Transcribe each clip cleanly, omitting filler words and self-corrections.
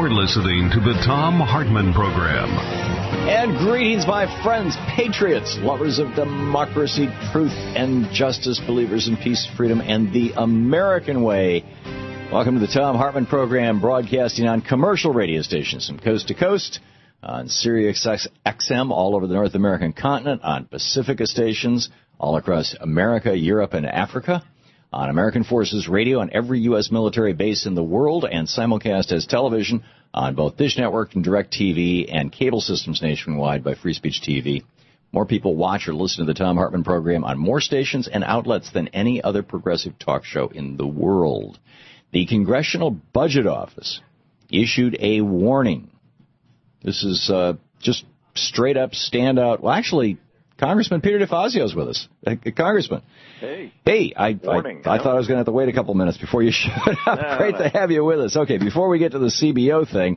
You're listening to the Thom Hartmann Program. And greetings, my friends, patriots, lovers of democracy, truth, and justice, believers in peace, freedom, and the American way. Welcome to the Thom Hartmann Program, broadcasting on commercial radio stations from coast to coast, on Sirius XM all over the North American continent, on Pacifica stations all across America, Europe, and Africa, on American Forces Radio on every U.S. military base in the world, and simulcast as television on both Dish Network and DirecTV and cable systems nationwide by Free Speech TV. More people watch or listen to the Thom Hartmann Program on more stations and outlets than any other progressive talk show in the world. The Congressional Budget Office issued a warning. This is just straight up standout. Well, actually, Congressman Peter DeFazio is with us. Congressman. Hey. Hey, I thought I was going to have to wait a couple minutes before you showed up. Great to have you with us. Okay, before we get to the CBO thing,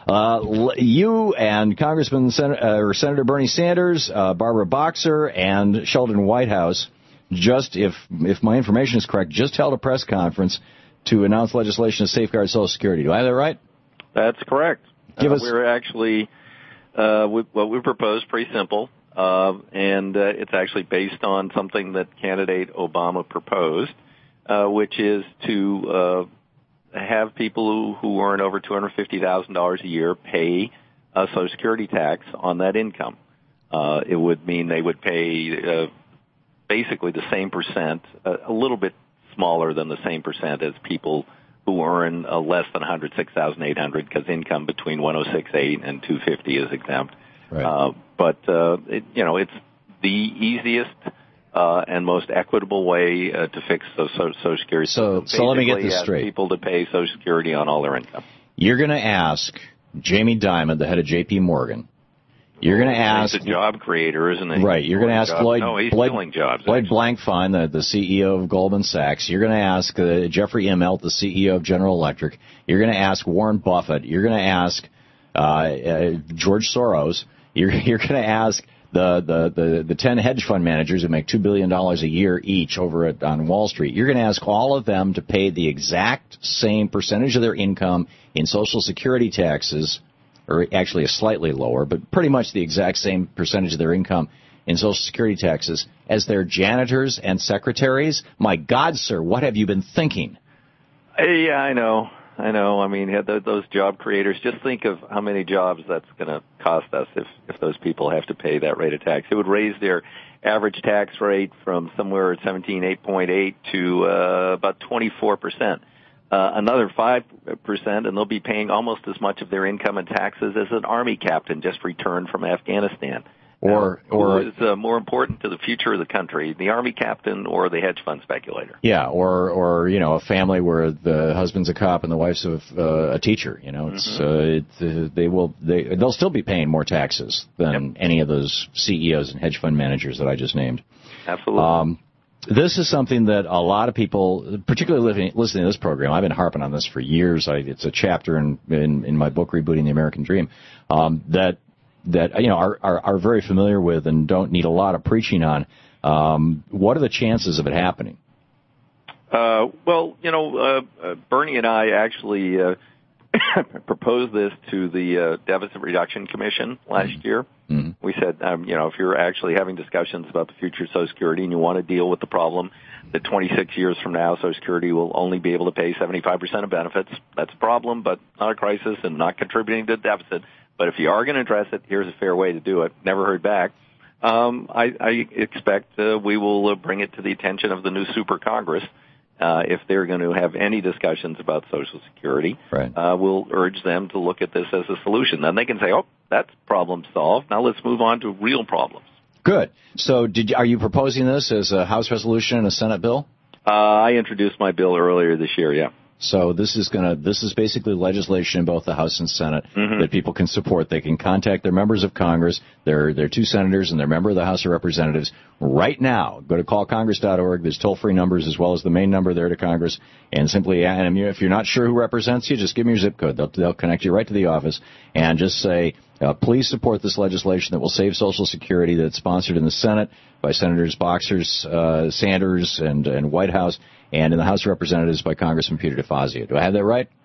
you and Senator Bernie Sanders, Barbara Boxer, and Sheldon Whitehouse, just, if my information is correct, just held a press conference to announce legislation to safeguard Social Security. Do I have that right? That's correct. We're actually, what we proposed, pretty simple. And it's actually based on something that candidate Obama proposed, which is to have people who earn over $250,000 a year pay a Social Security tax on that income. It would mean they would pay basically the same percent, a little bit smaller than the same percent as people who earn less than $106,800, because income between $106,800 and $250,000 is exempt. Right. It's the easiest and most equitable way to fix Social Security. So let me get this straight. People to pay Social Security on all their income. You're going to ask Jamie Dimon, the head of J.P. Morgan. You're going to ask... He's a job creator, isn't he? Right. You're going to ask Floyd Blankfein, the CEO of Goldman Sachs. You're going to ask Jeffrey Immelt, the CEO of General Electric. You're going to ask Warren Buffett. You're going to ask George Soros. You're going to ask the 10 hedge fund managers who make $2 billion a year each over on Wall Street. You're going to ask all of them to pay the exact same percentage of their income in Social Security taxes, or actually a slightly lower, but pretty much the exact same percentage of their income in Social Security taxes as their janitors and secretaries. My God, sir, what have you been thinking? Yeah, I know. I mean, those job creators, just think of how many jobs that's going to cost us if those people have to pay that rate of tax. It would raise their average tax rate from somewhere at 8.8 to about 24%. Another 5%, and they'll be paying almost as much of their income in taxes as an Army captain just returned from Afghanistan. Who is more important to the future of the country, the Army captain or the hedge fund speculator? Yeah, or a family where the husband's a cop and the wife's a teacher. They'll still be paying more taxes than any of those CEOs and hedge fund managers that I just named. Absolutely. This is something that a lot of people, particularly listening to this program, I've been harping on this for years. It's a chapter in my book, Rebooting the American Dream, that are very familiar with and don't need a lot of preaching on. What are the chances of it happening? Bernie and I actually proposed this to the Deficit Reduction Commission last year. Mm-hmm. We said, if you're actually having discussions about the future of Social Security and you want to deal with the problem that 26 years from now Social Security will only be able to pay 75% of benefits, that's a problem, but not a crisis and not contributing to the deficit. But if you are going to address it, here's a fair way to do it. Never heard back. I expect we will bring it to the attention of the new Super Congress. If they're going to have any discussions about Social Security, right. We'll urge them to look at this as a solution. Then they can say, oh, that's problem solved. Now let's move on to real problems. Good. So are you proposing this as a House resolution and a Senate bill? I introduced my bill earlier this year, yeah. So this is basically legislation in both the House and Senate that people can support. They can contact their members of Congress, their two senators, and their member of the House of Representatives right now. Go to callcongress.org. There's toll-free numbers as well as the main number there to Congress. And simply, if you're not sure who represents you, just give me your zip code. They'll connect you right to the office and just say, please support this legislation that will save Social Security that's sponsored in the Senate by Senators Boxers, Sanders, and Whitehouse, and in the House of Representatives by Congressman Peter DeFazio. Do I have that right?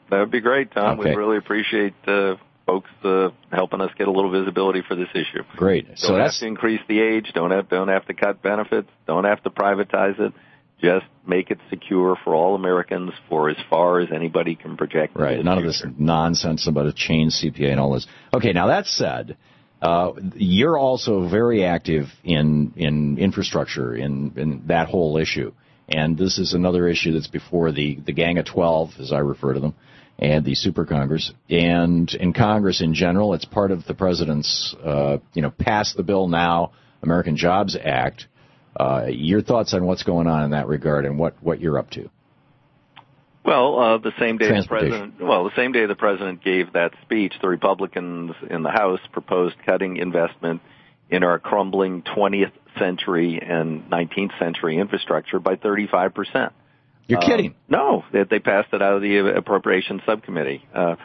That would be great, Tom. Okay. We really appreciate folks helping us get a little visibility for this issue. Great. So Don't that's have to increase the age. Don't have to cut benefits. Don't have to privatize it. Just make it secure for all Americans for as far as anybody can project. right. None of this nonsense about a chain CPA and all this. Okay. Now that said, you're also very active in infrastructure in that whole issue, and this is another issue that's before the Gang of 12, as I refer to them, and the Super Congress, and in Congress in general. It's part of the president's, pass the bill now, American Jobs Act. Your thoughts on what's going on in that regard and what you're up to? Well, the same day the president gave that speech, the Republicans in the House proposed cutting investment in our crumbling 20th century and 19th century infrastructure by 35%. You're kidding? No, they passed it out of the Appropriations Subcommittee.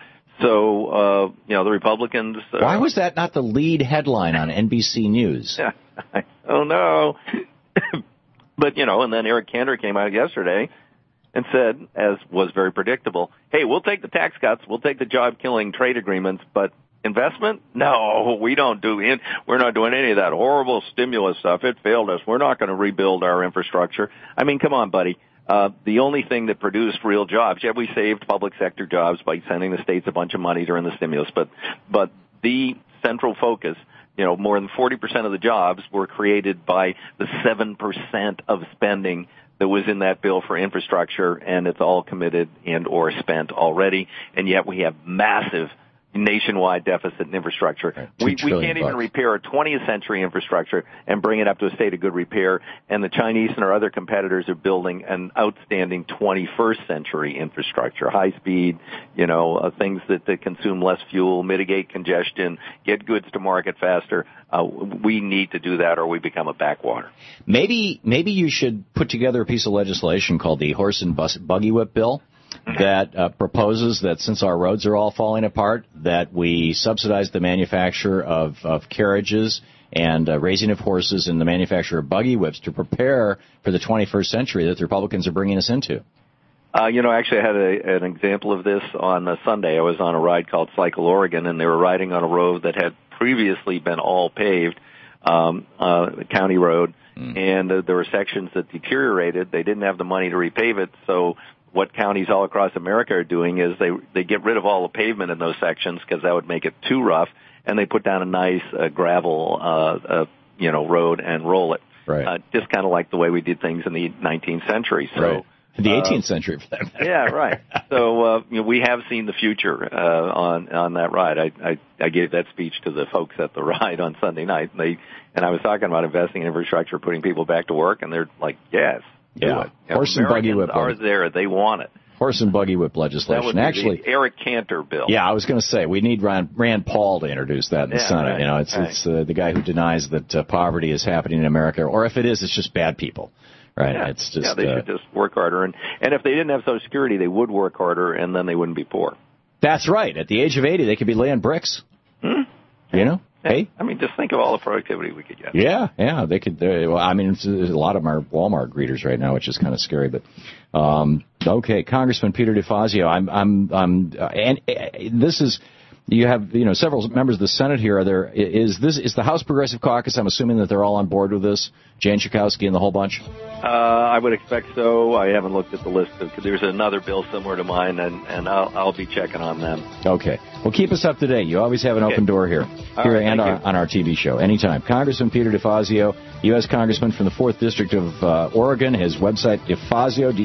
The Republicans... Why was that not the lead headline on NBC News? I don't know. But, and then Eric Cantor came out yesterday and said, as was very predictable, hey, we'll take the tax cuts, we'll take the job-killing trade agreements, but investment? No, we're not doing any of that horrible stimulus stuff. It failed us. We're not going to rebuild our infrastructure. I mean, come on, buddy. The only thing that produced real jobs, we saved public sector jobs by sending the states a bunch of money during the stimulus, but the central focus, more than 40% of the jobs were created by the 7% of spending that was in that bill for infrastructure, and it's all committed and or spent already, and yet we have massive nationwide deficit in infrastructure. Right, we can't even repair a 20th century infrastructure and bring it up to a state of good repair, and the Chinese and our other competitors are building an outstanding 21st century infrastructure, high speed, things that consume less fuel, mitigate congestion, get goods to market faster. We need to do that or we become a backwater. Maybe you should put together a piece of legislation called the Horse and Buggy Whip Bill that proposes that since our roads are all falling apart, that we subsidize the manufacture of carriages and raising of horses and the manufacture of buggy whips to prepare for the 21st century that the Republicans are bringing us into. Actually, I had an example of this on Sunday. I was on a ride called Cycle Oregon, and they were riding on a road that had previously been all paved, county road, and there were sections that deteriorated. They didn't have the money to repave it, so what counties all across America are doing is they get rid of all the pavement in those sections because that would make it too rough, and they put down a nice gravel road and roll it. Right. Just kind of like the way we did things in the 19th century. So. Right. The 18th century, for that matter. Yeah, right. So we have seen the future on that ride. I gave that speech to the folks at the ride on Sunday night, and I was talking about investing in infrastructure, putting people back to work, and they're like, yes, do it. Horse and buggy whip are there. They want it. Horse and buggy whip legislation. That would be actually the Eric Cantor bill. Yeah, I was going to say we need Rand Paul to introduce that in the Senate. Right, it's the guy who denies that poverty is happening in America, or if it is, it's just bad people. Right. Yeah. It's just they should just work harder, and if they didn't have Social Security, they would work harder, and then they wouldn't be poor. That's right. At the age of 80, they could be laying bricks. Hey, I mean, just think of all the productivity we could get. Yeah, they could. A lot of them are Walmart greeters right now, which is kind of scary. But okay, Congressman Peter DeFazio, and this is. You have, several members of the Senate here. Is the House Progressive Caucus? I'm assuming that they're all on board with this. Jan Schakowsky and the whole bunch. I would expect so. I haven't looked at the list because there's another bill similar to mine, and I'll be checking on them. Okay. Well, keep us up to date. You always have an open door here, and on our TV show anytime. Congressman Peter DeFazio, U.S. Congressman from the 4th District of Oregon. His website DeFazio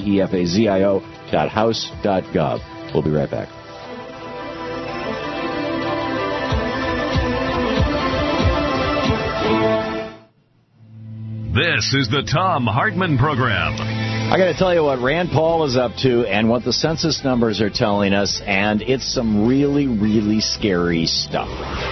DeFazio.house.gov. We'll be right back. This is the Thom Hartmann Program. I got to tell you what Rand Paul is up to and what the census numbers are telling us, and it's some really, really scary stuff.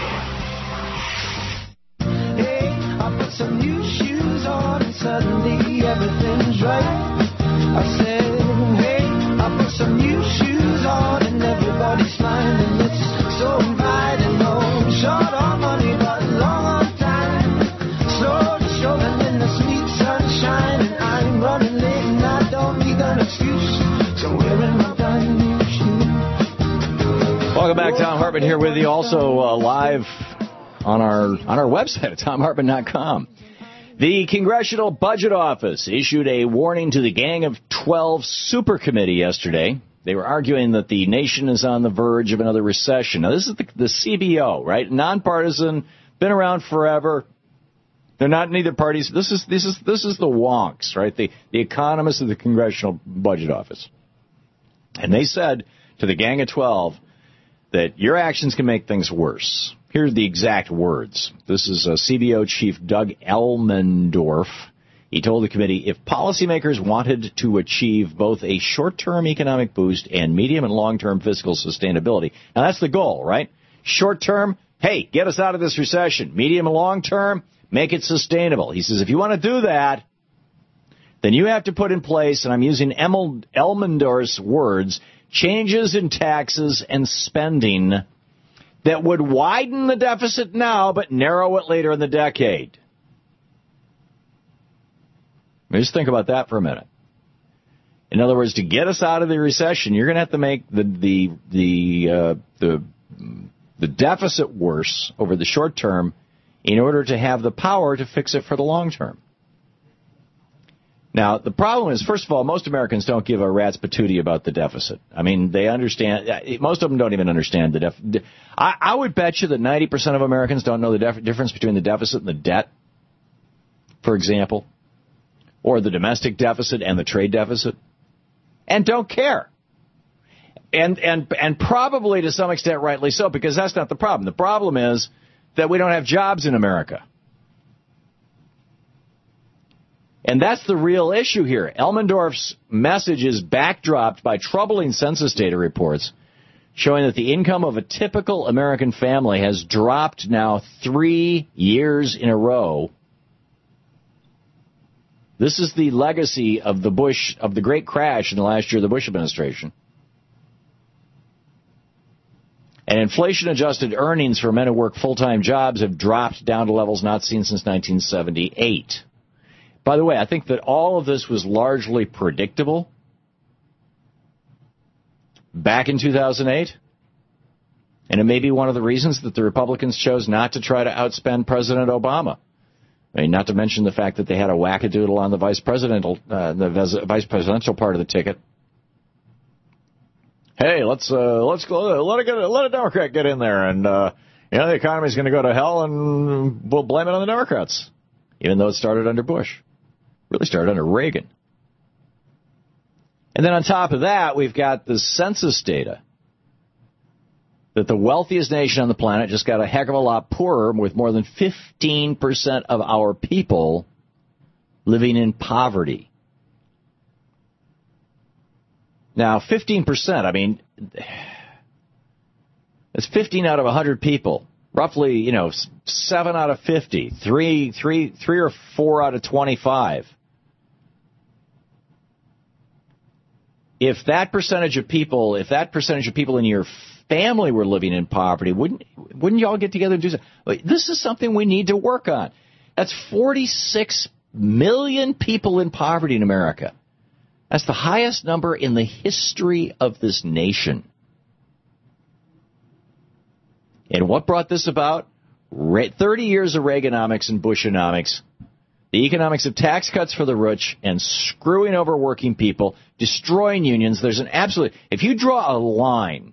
Hey, I put some new shoes on and suddenly everything's right. I said, hey, I put some new shoes on and everybody's smiling. It's so inviting, no short on money, but long on time. Slow to showing in the sweet sunshine, and I'm running late and I don't need an excuse. So wearing my brand new shoes. Welcome back. Tom Hartman here with you. Also live on our website at TomHartman.com. The Congressional Budget Office issued a warning to the Gang of 12 Super Committee yesterday. They were arguing that the nation is on the verge of another recession. Now, this is the CBO, right? Nonpartisan, been around forever. They're not in either parties. This is the wonks, right? The economists of the Congressional Budget Office. And they said to the Gang of 12 that your actions can make things worse. Here are the exact words. This is CBO Chief Doug Elmendorf. He told the committee, if policymakers wanted to achieve both a short-term economic boost and medium and long-term fiscal sustainability, now that's the goal, right? Short-term, hey, get us out of this recession. Medium and long-term, make it sustainable. He says, if you want to do that, then you have to put in place, and I'm using Elmendorf's words, changes in taxes and spending that would widen the deficit now but narrow it later in the decade. Just think about that for a minute. In other words, to get us out of the recession, you're going to have to make the deficit worse over the short term in order to have the power to fix it for the long term. Now, the problem is, first of all, most Americans don't give a rat's patootie about the deficit. I mean, they understand. Most of them don't even understand the deficit. I would bet you that 90% of Americans don't know the difference between the deficit and the debt, for example, or the domestic deficit and the trade deficit, and don't care. And probably to some extent rightly so, because that's not the problem. The problem is that we don't have jobs in America. And that's the real issue here. Elmendorf's message is backdropped by troubling census data reports showing that the income of a typical American family has dropped now 3 years in a row. This is the legacy of the great crash in the last year of the Bush administration. And inflation-adjusted earnings for men who work full-time jobs have dropped down to levels not seen since 1978. By the way, I think that all of this was largely predictable back in 2008. And it may be one of the reasons that the Republicans chose not to try to outspend President Obama. I mean, not to mention the fact that they had a wackadoodle on the vice presidential part of the ticket. Hey, let's go, let a Democrat get in there, and the economy's going to go to hell, and we'll blame it on the Democrats, even though it started under Bush. Really started under Reagan. And then on top of that, we've got the census data that the wealthiest nation on the planet just got a heck of a lot poorer, with more than 15% of our people living in poverty. Now, 15%, I mean, that's 15 out of 100 people. Roughly, 7 out of 50, 3 or 4 out of 25. If that percentage of people in your family were living in poverty, wouldn't you all get together and do something? This is something we need to work on. That's 46 million people in poverty in America. That's the highest number in the history of this nation. And what brought this about? 30 years of Reaganomics and Bushonomics, the economics of tax cuts for the rich and screwing over working people, destroying unions. There's an absolute, if you draw a line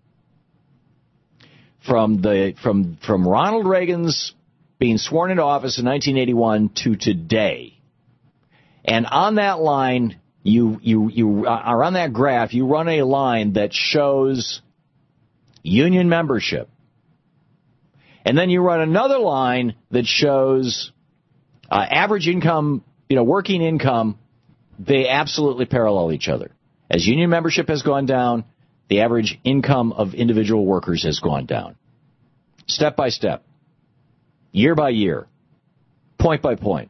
from Ronald Reagan's being sworn into office in 1981 to today, and on that line, you are on that graph, you run a line that shows union membership. And then you run another line that shows average income, working income. They absolutely parallel each other. As union membership has gone down, the average income of individual workers has gone down. Step by step, year by year, point by point.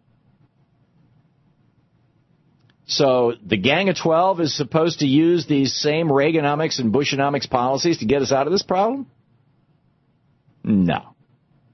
So the Gang of 12 is supposed to use these same Reaganomics and Bushonomics policies to get us out of this problem? No.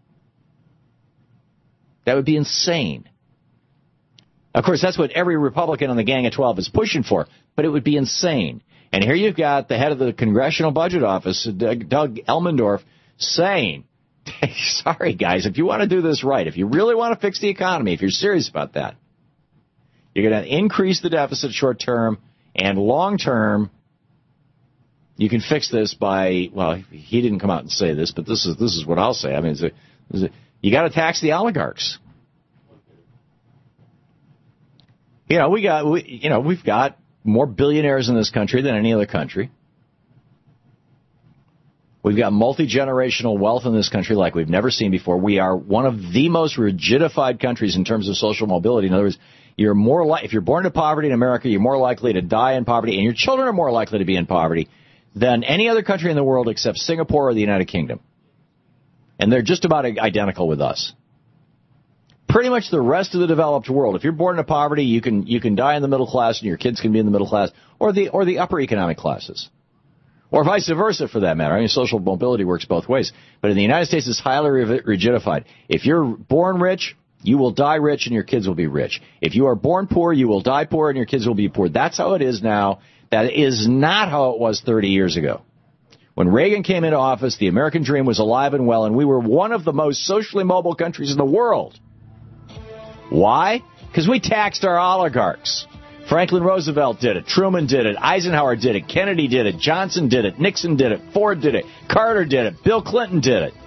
That would be insane. Of course, that's what every Republican on the Gang of 12 is pushing for, but it would be insane. And here you've got the head of the Congressional Budget Office, Doug Elmendorf, saying, sorry, guys, if you want to do this right, if you really want to fix the economy, if you're serious about that, you're going to increase the deficit short term and long term. You can fix this by, well, he didn't come out and say this, but this is what I'll say. I mean, you got to tax the oligarchs. We've got more billionaires in this country than any other country. We've got multi-generational wealth in this country like we've never seen before. We are one of the most rigidified countries in terms of social mobility. In other words, if you're born into poverty in America, you're more likely to die in poverty, and your children are more likely to be in poverty than any other country in the world except Singapore or the United Kingdom. And they're just about identical with us. Pretty much the rest of the developed world, if you're born into poverty, you can die in the middle class and your kids can be in the middle class or the upper economic classes. Or vice versa, for that matter. I mean, social mobility works both ways. But in the United States, it's highly rigidified. If you're born rich, you will die rich and your kids will be rich. If you are born poor, you will die poor and your kids will be poor. That's how it is now. That is not how it was 30 years ago. When Reagan came into office, the American dream was alive and well, and we were one of the most socially mobile countries in the world. Why? Because we taxed our oligarchs. Franklin Roosevelt did it. Truman did it. Eisenhower did it. Kennedy did it. Johnson did it. Nixon did it. Ford did it. Carter did it. Bill Clinton did it.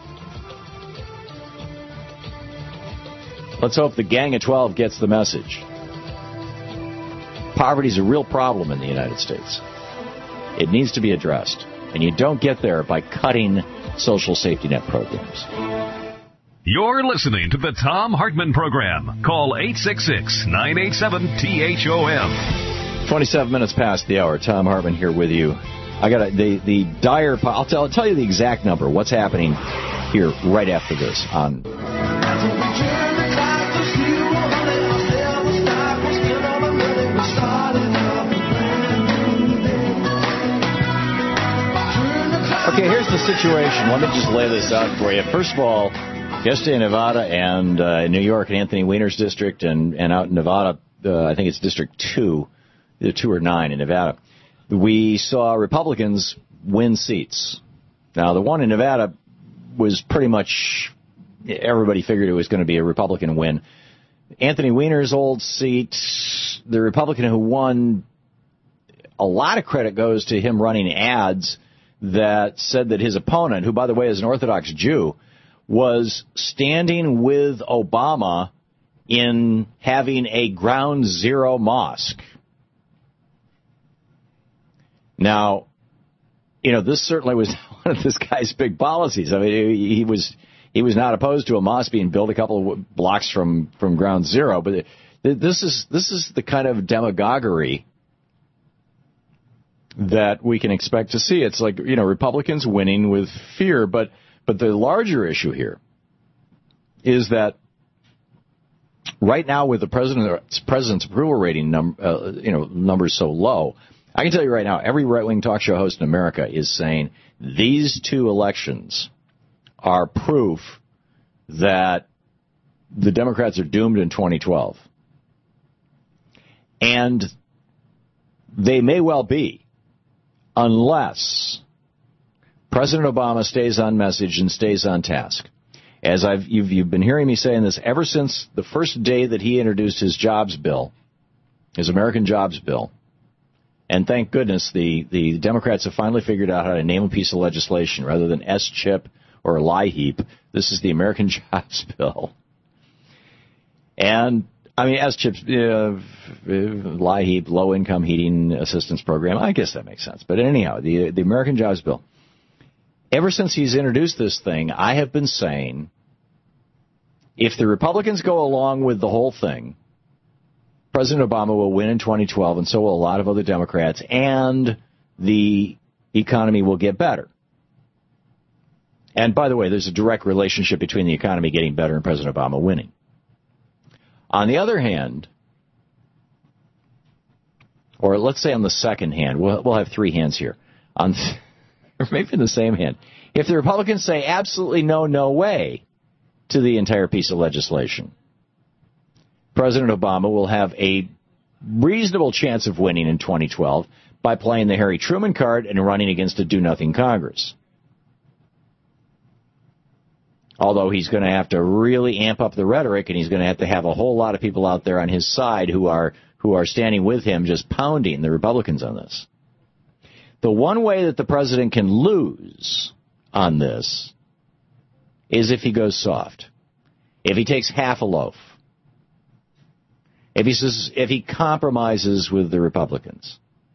Let's hope the Gang of 12 gets the message. Poverty is a real problem in the United States. It needs to be addressed. And you don't get there by cutting social safety net programs. You're listening to the Thom Hartmann Program. Call 866-987-THOM. 27 minutes past the hour. Thom Hartmann here with you. I got the dire. I'll tell you the exact number. What's happening here right after this on. Okay, here's the situation. Let me just lay this out for you. First of all, yesterday in Nevada and New York and Anthony Weiner's district and out in Nevada, I think it's District 2, either 2 or 9 in Nevada, we saw Republicans win seats. Now, the one in Nevada was pretty much, everybody figured it was going to be a Republican win. Anthony Weiner's old seat, the Republican who won, a lot of credit goes to him running ads that said that his opponent, who, by the way, is an Orthodox Jew, was standing with Obama in having a ground zero mosque. Now, this certainly was one of this guy's big policies. I mean, he was not opposed to a mosque being built a couple of blocks from ground zero, but this is the kind of demagoguery that we can expect to see. It's like, Republicans winning with fear, but the larger issue here is that right now with the president's approval rating numbers so low, I can tell you right now, every right-wing talk show host in America is saying these two elections are proof that the Democrats are doomed in 2012. And they may well be, unless President Obama stays on message and stays on task. As you've been hearing me saying this ever since the first day that he introduced his jobs bill, his American jobs bill. And thank goodness the Democrats have finally figured out how to name a piece of legislation rather than S-chip or LIHEAP. This is the American jobs bill. And I mean, S-chip's LIHEAP, Low Income Heating Assistance Program. I guess that makes sense. But anyhow, the American Jobs Bill. Ever since he's introduced this thing, I have been saying, if the Republicans go along with the whole thing, President Obama will win in 2012, and so will a lot of other Democrats, and the economy will get better. And by the way, there's a direct relationship between the economy getting better and President Obama winning. On the other hand, or let's say on the second hand, we'll have three hands here, or maybe in the same hand. If the Republicans say absolutely no way to the entire piece of legislation, President Obama will have a reasonable chance of winning in 2012, by playing the Harry Truman card and running against a do-nothing Congress. Although he's going to have to really amp up the rhetoric, and he's going to have a whole lot of people out there on his side who are standing with him, just pounding the Republicans on this. The one way that the president can lose on this is if he goes soft, if he takes half a loaf, if he compromises with the Republicans.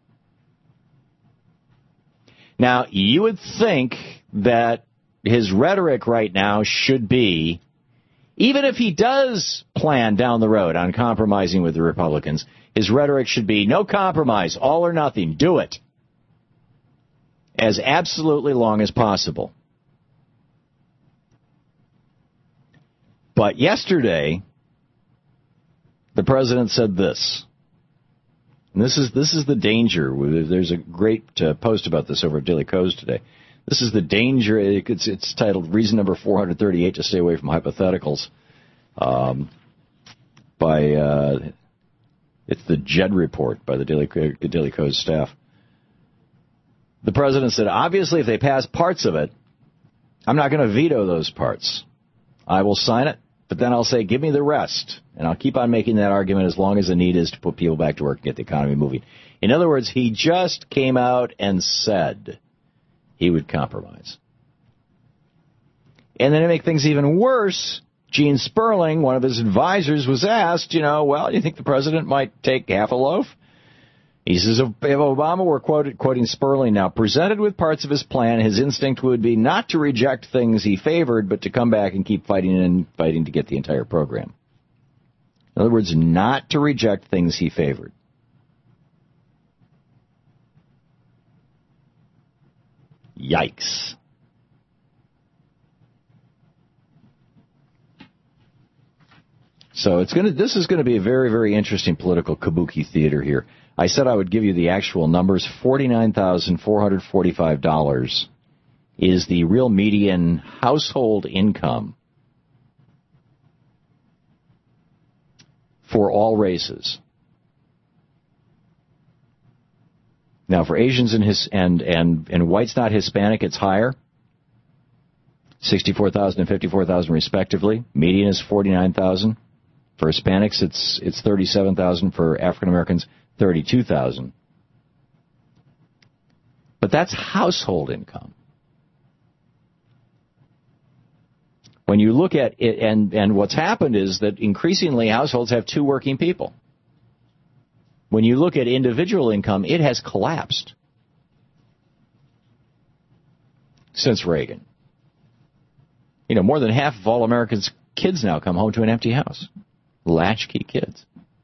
Now, you would think that his rhetoric right now should be, even if he does plan down the road on compromising with the Republicans, his rhetoric should be no compromise, all or nothing, do it, as absolutely long as possible. But yesterday, the president said this. And this is the danger. There's a great post about this over at Daily Kos today. This is the danger. It's titled "Reason Number 438 to Stay Away from Hypotheticals." It's the JED report by the Daily Kos staff. The president said, obviously, if they pass parts of it, I'm not going to veto those parts. I will sign it, but then I'll say, give me the rest. And I'll keep on making that argument as long as the need is to put people back to work and get the economy moving. In other words, he just came out and said he would compromise. And then to make things even worse, Gene Sperling, one of his advisors, was asked, do you think the president might take half a loaf? He says, if Obama were quoting Sperling now, presented with parts of his plan, his instinct would be not to reject things he favored, but to come back and keep fighting to get the entire program. In other words, not to reject things he favored. Yikes. So this is going to be a very, very interesting political kabuki theater here. I said I would give you the actual numbers. $49,445 is the real median household income for all races. Now, for Asians and whites not Hispanic, it's higher, $64,000 and $54,000 respectively. Median is $49,000. For Hispanics, it's $37,000. For African Americans, $32,000. But that's household income. When you look at it, and what's happened is that increasingly households have two working people. When you look at individual income, it has collapsed since Reagan. More than half of all Americans' kids now come home to an empty house. Latchkey kids.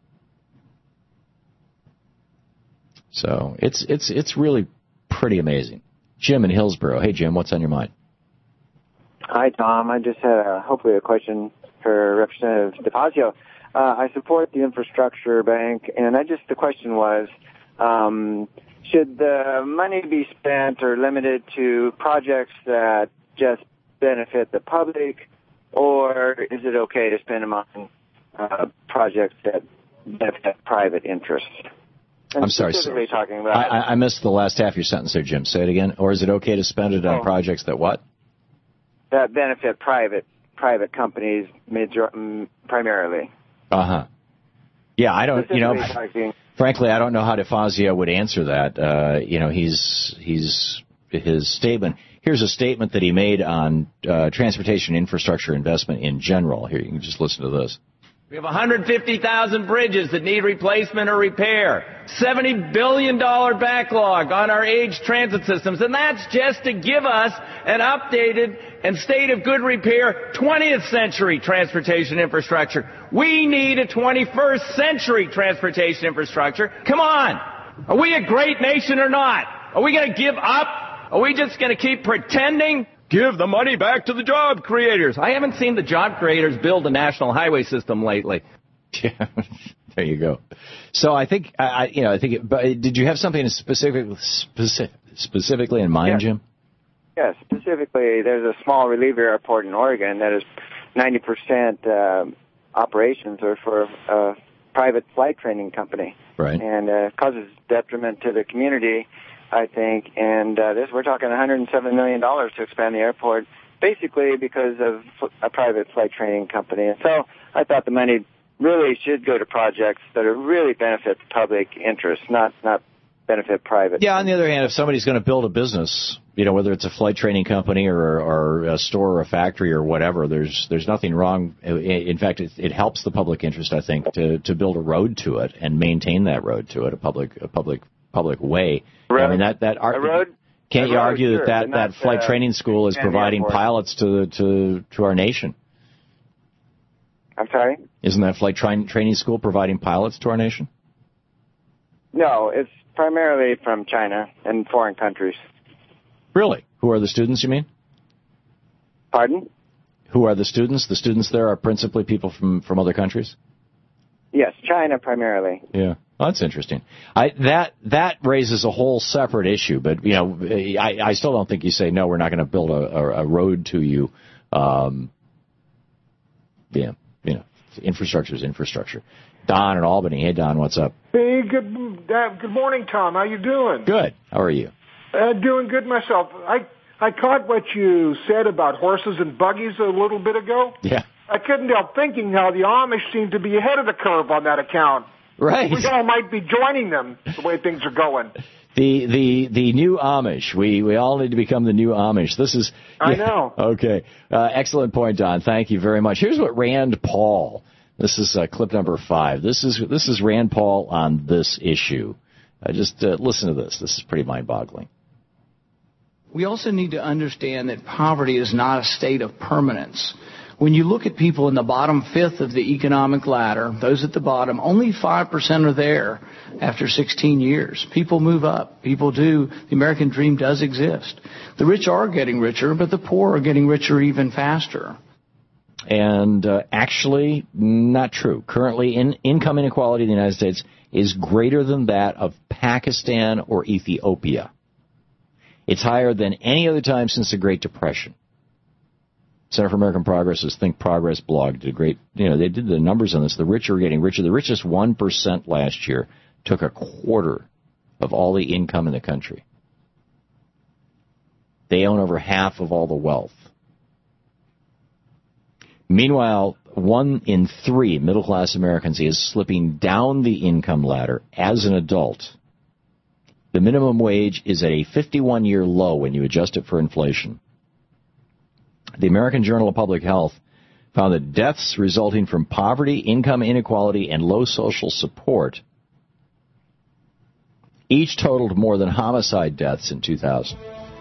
So it's really pretty amazing. Jim in Hillsborough. Hey, Jim, what's on your mind? Hi, Tom. I just had hopefully a question for Representative DeFazio. I support the infrastructure bank, and the question was, should the money be spent or limited to projects that just benefit the public, or is it okay to spend them on projects that benefit private interests? I'm sorry, sir. Talking about I missed the last half of your sentence there, Jim. Say it again. Or is it okay to spend it on projects that what? That benefit private companies primarily. Uh-huh. Yeah, I don't, frankly, I don't know how DeFazio would answer that. His statement. Here's a statement that he made on transportation infrastructure investment in general. Here, you can just listen to this. We have 150,000 bridges that need replacement or repair, $70 billion backlog on our aged transit systems, and that's just to give us an updated and state of good repair 20th century transportation infrastructure. We need a 21st century transportation infrastructure. Come on! Are we a great nation or not? Are we going to give up? Are we just going to keep pretending? Give the money back to the job creators. I haven't seen the job creators build a national highway system lately. Yeah, there you go. So I think, but did you have something specifically in mind, Jim? Yes, specifically, there's a small reliever airport in Oregon that is 90% operations are for private flight training company. Right. And causes detriment to the community, I think. And we're talking $107 million to expand the airport, basically because of a private flight training company. And so I thought the money really should go to projects that are really benefit public interest, not benefit private. Yeah, on the other hand, if somebody's going to build a business, you know, whether it's a flight training company or a store or a factory or whatever, there's nothing wrong. In fact, it helps the public interest, I think, to build a road to it and maintain that road to it, a public way. Road, I mean, a road. Can't you argue sure, that flight training school is providing pilots to our nation? I'm sorry? Isn't that flight training school providing pilots to our nation? No, it's primarily from China and foreign countries. Really? Who are the students, you mean? Pardon? Who are the students? The students there are principally people from other countries? Yes, China primarily. Yeah. Well, that's interesting. That raises a whole separate issue, but, you know, I still don't think you say, no, we're not going to build a road to you. Yeah, you know, infrastructure is infrastructure. Don in Albany. Hey, Don, what's up? Hey, good morning, Tom. How you doing? Good. How are you? Doing good myself. I caught what you said about horses and buggies a little bit ago. Yeah. I couldn't help thinking how the Amish seem to be ahead of the curve on that account. Right. We all might be joining them the way things are going. The new Amish. We all need to become the new Amish. This is. I know. Okay. Excellent point, Don. Thank you very much. Here's what Rand Paul. This is clip number 5. This is Rand Paul on this issue. Just listen to this. This is pretty mind-boggling. We also need to understand that poverty is not a state of permanence. When you look at people in the bottom fifth of the economic ladder, those at the bottom, only 5% are there after 16 years. People move up. People do. The American dream does exist. The rich are getting richer, but the poor are getting richer even faster. And actually, not true. Currently, income inequality in the United States is greater than that of Pakistan or Ethiopia. It's higher than any other time since the Great Depression. Center for American Progress's Think Progress blog did they did the numbers on this. The rich are getting richer. The richest 1% last year took a quarter of all the income in the country. They own over half of all the wealth. Meanwhile, 1 in 3 middle-class Americans is slipping down the income ladder as an adult. The minimum wage is at a 51-year low when you adjust it for inflation. The American Journal of Public Health found that deaths resulting from poverty, income inequality, and low social support each totaled more than homicide deaths in 2000.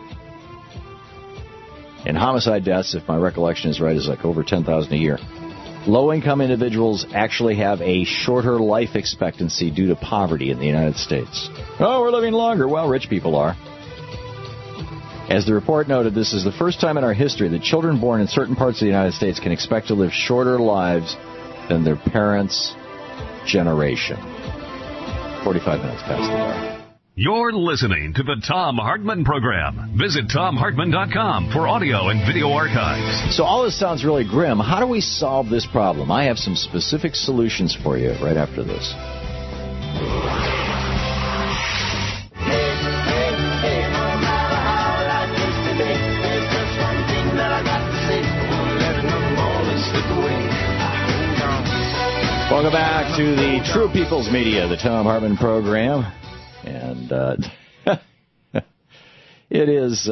And homicide deaths, if my recollection is right, is like over 10,000 a year. Low-income individuals actually have a shorter life expectancy due to poverty in the United States. Oh, we're living longer. Well, rich people are. As the report noted, this is the first time in our history that children born in certain parts of the United States can expect to live shorter lives than their parents' generation. 45 minutes past the hour. You're listening to the Thom Hartmann Program. Visit ThomHartmann.com for audio and video archives. So all this sounds really grim. How do we solve this problem? I have some specific solutions for you right after this. Welcome back to the True People's Media, the Thom Hartmann Program. And it is,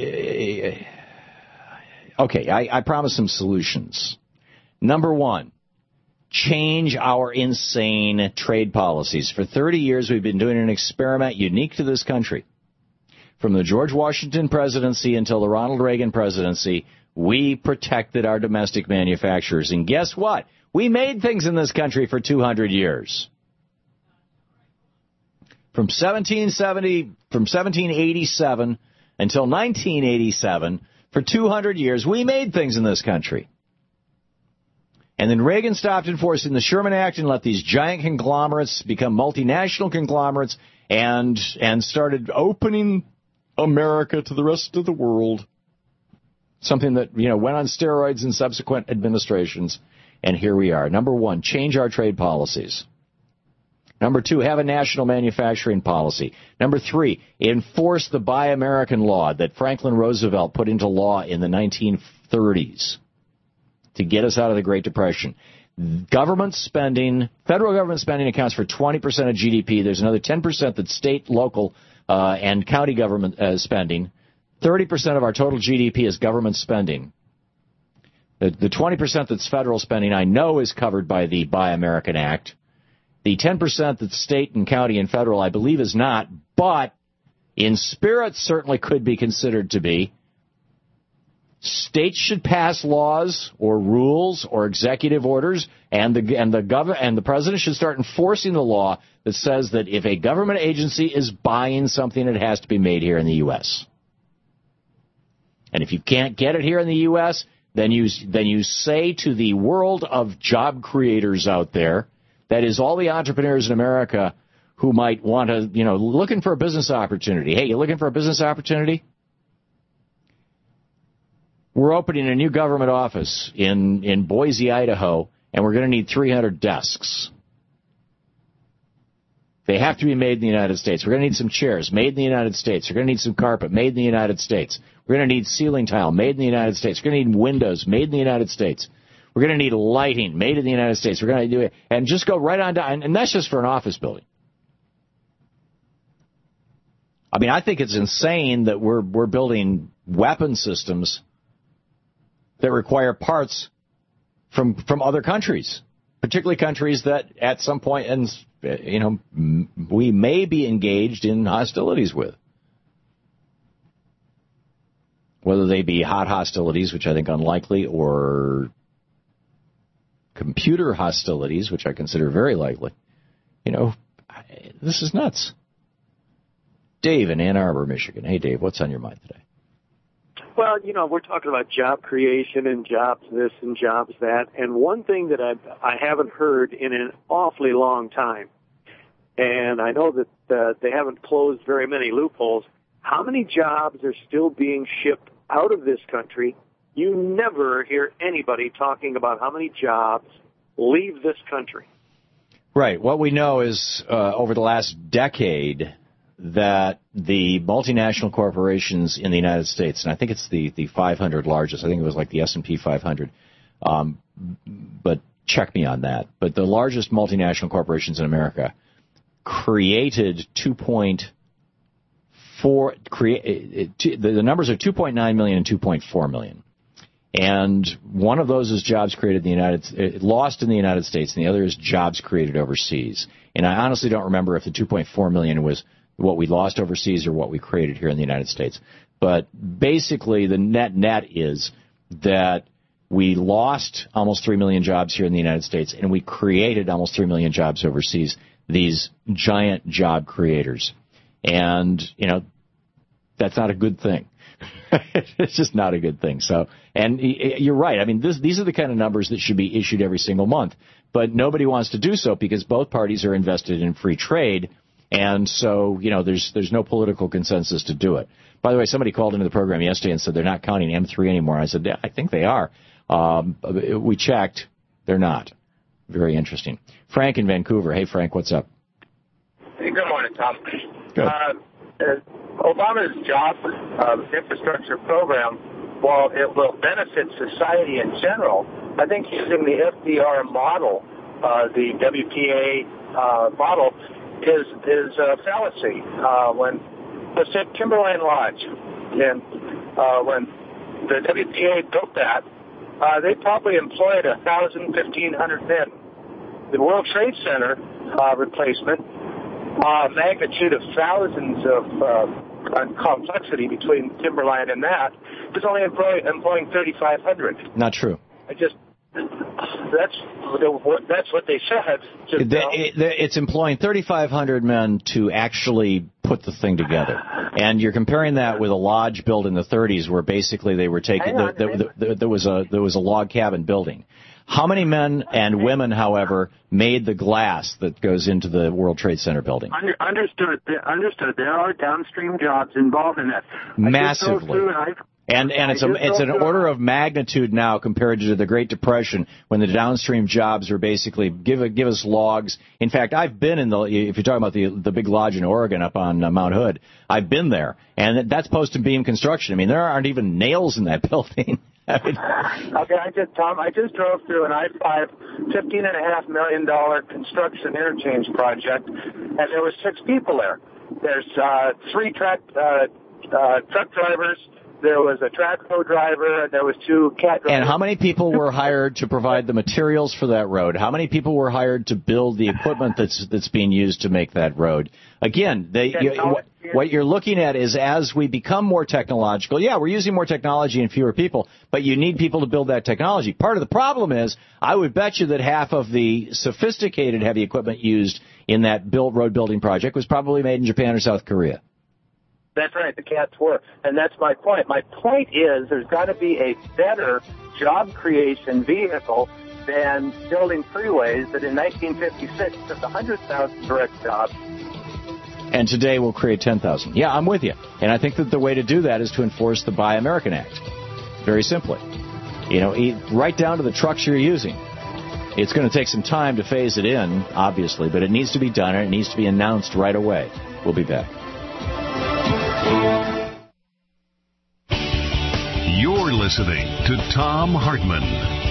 okay, I promise some solutions. Number 1, change our insane trade policies. For 30 years, we've been doing an experiment unique to this country. From the George Washington presidency until the Ronald Reagan presidency, we protected our domestic manufacturers. And guess what? We made things in this country for 200 years. From 1787 until 1987, for 200 years, we made things in this country. And then Reagan stopped enforcing the Sherman Act and let these giant conglomerates become multinational conglomerates and started opening America to the rest of the world. Something that, went on steroids in subsequent administrations. And here we are. Number 1, change our trade policies. Number 2, have a national manufacturing policy. Number 3, enforce the Buy American law that Franklin Roosevelt put into law in the 1930s to get us out of the Great Depression. Government spending, federal government spending accounts for 20% of GDP. There's another 10% that's state, local, and county government spending. 30% of our total GDP is government spending. The 20% that's federal spending, I know, is covered by the Buy American Act. The 10% that's state and county and federal, I believe, is not, but in spirit certainly could be considered to be. States should pass laws or rules or executive orders, and the president should start enforcing the law that says that if a government agency is buying something, it has to be made here in the U.S. And if you can't get it here in the U.S., then you say to the world of job creators out there, that is all the entrepreneurs in America who might want to, looking for a business opportunity. Hey, you looking for a business opportunity? We're opening a new government office in Boise, Idaho, and we're going to need 300 desks. They have to be made in the United States. We're going to need some chairs made in the United States. We're going to need some carpet made in the United States. We're going to need ceiling tile made in the United States. We're going to need windows made in the United States. We're going to need lighting made in the United States. We're going to do it, and just go right on down. And that's just for an office building. I mean, I think it's insane that we're building weapon systems that require parts from other countries, particularly countries that at some point, we may be engaged in hostilities with. Whether they be hot hostilities, which I think unlikely, or computer hostilities, which I consider very likely. This is nuts. Dave in Ann Arbor, Michigan. Hey, Dave, what's on your mind today? Well, we're talking about job creation and jobs this and jobs that. And one thing that I haven't heard in an awfully long time, and I know that they haven't closed very many loopholes, how many jobs are still being shipped out of this country? You never hear anybody talking about how many jobs leave this country. Right. What we know is over the last decade that the multinational corporations in the United States, and I think it's the 500 largest, I think it was like the S&P 500, but check me on that. But the largest multinational corporations in America created the numbers are 2.9 million and 2.4 million. And one of those is jobs created in the lost in the United States, and the other is jobs created overseas. And I honestly don't remember if the 2.4 million was what we lost overseas or what we created here in the United States. But basically, the net is that we lost almost 3 million jobs here in the United States, and we created almost 3 million jobs overseas, these giant job creators. And, that's not a good thing. It's just not a good thing. So, and you're right. I mean, these are the kind of numbers that should be issued every single month. But nobody wants to do so because both parties are invested in free trade. And so, there's no political consensus to do it. By the way, somebody called into the program yesterday and said they're not counting M3 anymore. I said, yeah, I think they are. We checked. They're not. Very interesting. Frank in Vancouver. Hey, Frank, what's up? Hey, good morning, Tom. Good. Obama's job infrastructure program, while it will benefit society in general, I think using the FDR model, the WPA model, is a fallacy. When let's take Timberline Lodge, and when the WPA built that, they probably employed 1,000, 1,500 men. The World Trade Center replacement, magnitude of thousands of complexity between Timberline and that, is only employing 3,500. Not true. That's what they said. It's employing 3,500 men to actually put the thing together, and you're comparing that with a lodge built in the 30s, where basically they were taking there was a log cabin building. How many men and women, however, made the glass that goes into the World Trade Center building? Understood. There are downstream jobs involved in that. Massively. And it's an order of magnitude now compared to the Great Depression, when the downstream jobs were basically give us logs. In fact, I've been if you're talking about the big lodge in Oregon up on Mount Hood, I've been there, and that's post and beam construction. I mean, there aren't even nails in that building. Okay, I just drove through an I-5 $15.5 million construction interchange project, and there were 6 people there. There's 3 truck drivers. There was a Traco driver, and there was 2 cat drivers. And how many people were hired to provide the materials for that road? How many people were hired to build the equipment that's being used to make that road? Again, what you're looking at is, as we become more technological, we're using more technology and fewer people, but you need people to build that technology. Part of the problem is, I would bet you that half of the sophisticated heavy equipment used in that road building project was probably made in Japan or South Korea. That's right, the cats were. And that's my point. My point is, there's got to be a better job creation vehicle than building freeways that in 1956 took 100,000 direct jobs. And today will create 10,000. Yeah, I'm with you. And I think that the way to do that is to enforce the Buy American Act. Very simply. Right down to the trucks you're using. It's going to take some time to phase it in, obviously, but it needs to be done, and it needs to be announced right away. We'll be back. You're listening to Thom Hartmann.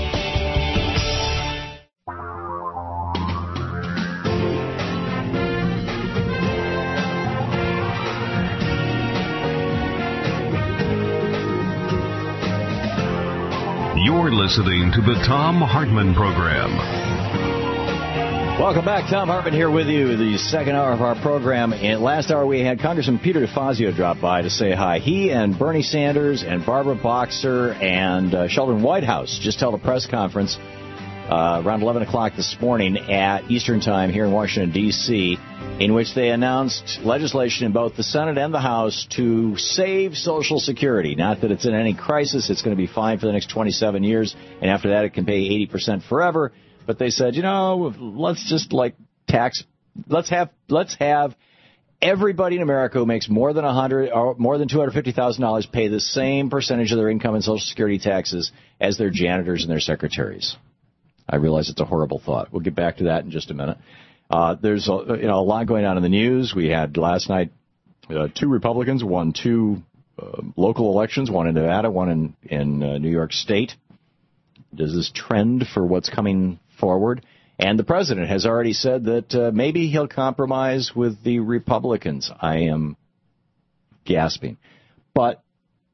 You're listening to the Thom Hartmann Program. Welcome back. Thom Hartmann here with you, the second hour of our program. In last hour, we had Congressman Peter DeFazio drop by to say hi. He and Bernie Sanders and Barbara Boxer and Sheldon Whitehouse just held a press conference around 11 o'clock this morning at Eastern Time here in Washington, D.C., in which they announced legislation in both the Senate and the House to save Social Security. Not that it's in any crisis. It's going to be fine for the next 27 years, and after that it can pay 80% forever. But they said, let's just let's have everybody in America who makes more than $250,000 pay the same percentage of their income in Social Security taxes as their janitors and their secretaries. I realize it's a horrible thought. We'll get back to that in just a minute. There's a lot going on in the news. We had last night 2 Republicans won 2 local elections, one in Nevada, one in New York State. Does this trend for what's coming forward? And the president has already said that maybe he'll compromise with the Republicans. I am gasping. But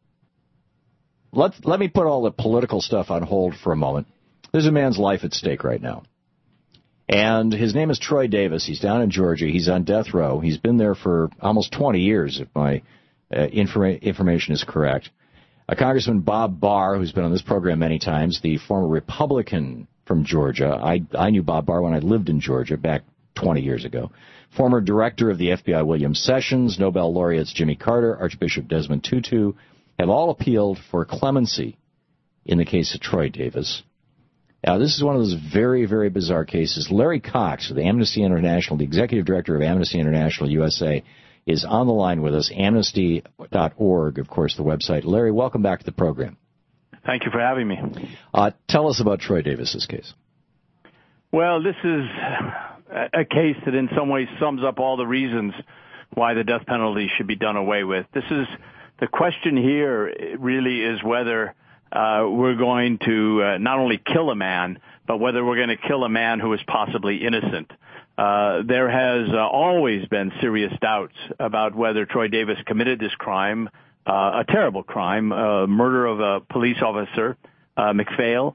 let me put all the political stuff on hold for a moment. There's a man's life at stake right now. And his name is Troy Davis. He's down in Georgia. He's on death row. He's been there for almost 20 years, if my information is correct. Congressman Bob Barr, who's been on this program many times, the former Republican from Georgia. I knew Bob Barr when I lived in Georgia back 20 years ago. Former director of the FBI, William Sessions, Nobel laureates Jimmy Carter, Archbishop Desmond Tutu, have all appealed for clemency in the case of Troy Davis. Now, this is one of those very, very bizarre cases. Larry Cox of the Amnesty International, the executive director of Amnesty International USA, is on the line with us, amnesty.org, of course, the website. Larry, welcome back to the program. Thank you for having me. Tell us about Troy Davis's case. Well, this is a case that in some ways sums up all the reasons why the death penalty should be done away with. The question here really is whether we're going to not only kill a man, but whether we're going to kill a man who is possibly innocent. There has always been serious doubts about whether Troy Davis committed this crime, a terrible crime, murder of a police officer, McPhail.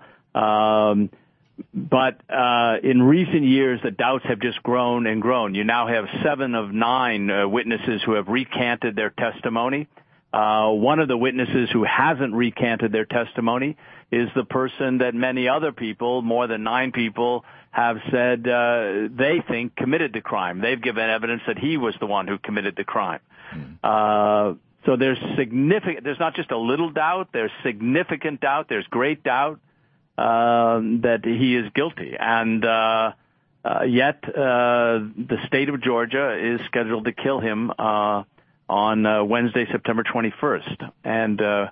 But in recent years, the doubts have just grown and grown. You now have 7 of 9 witnesses who have recanted their testimony. One of the witnesses who hasn't recanted their testimony is the person that many other people, more than 9 people, have said they think committed the crime. They've given evidence that he was the one who committed the crime. So there's not just a little doubt, there's significant doubt, there's great doubt that he is guilty. And yet the state of Georgia is scheduled to kill him on Wednesday, September 21st. And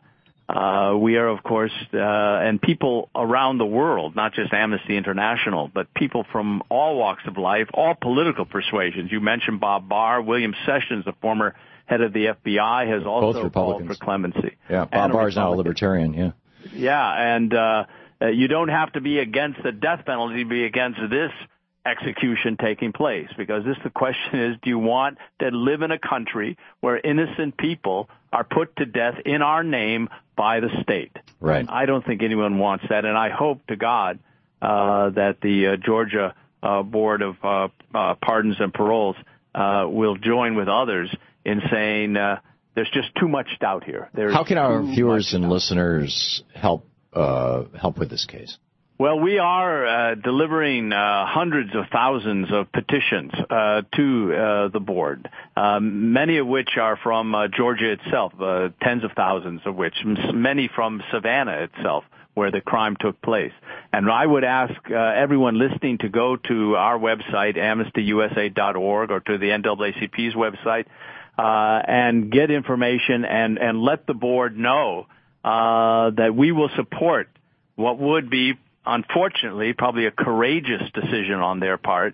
We are, of course, and people around the world, not just Amnesty International, but people from all walks of life, all political persuasions. You mentioned Bob Barr. William Sessions, the former head of the FBI, has also called for clemency. Yeah, Bob Barr is now a libertarian, yeah. Yeah, and you don't have to be against the death penalty to be against this execution taking place, because the question is, do you want to live in a country where innocent people are put to death in our name by the state? Right. I don't think anyone wants that, and I hope to God that the Georgia Board of Pardons and Paroles will join with others in saying there's just too much doubt here. How can our viewers and listeners help with this case? Well, we are delivering hundreds of thousands of petitions to the board, many of which are from Georgia itself, tens of thousands of which, many from Savannah itself, where the crime took place. And I would ask everyone listening to go to our website, amnestyusa.org, or to the NAACP's website, and get information and let the board know that we will support what would be, unfortunately, probably a courageous decision on their part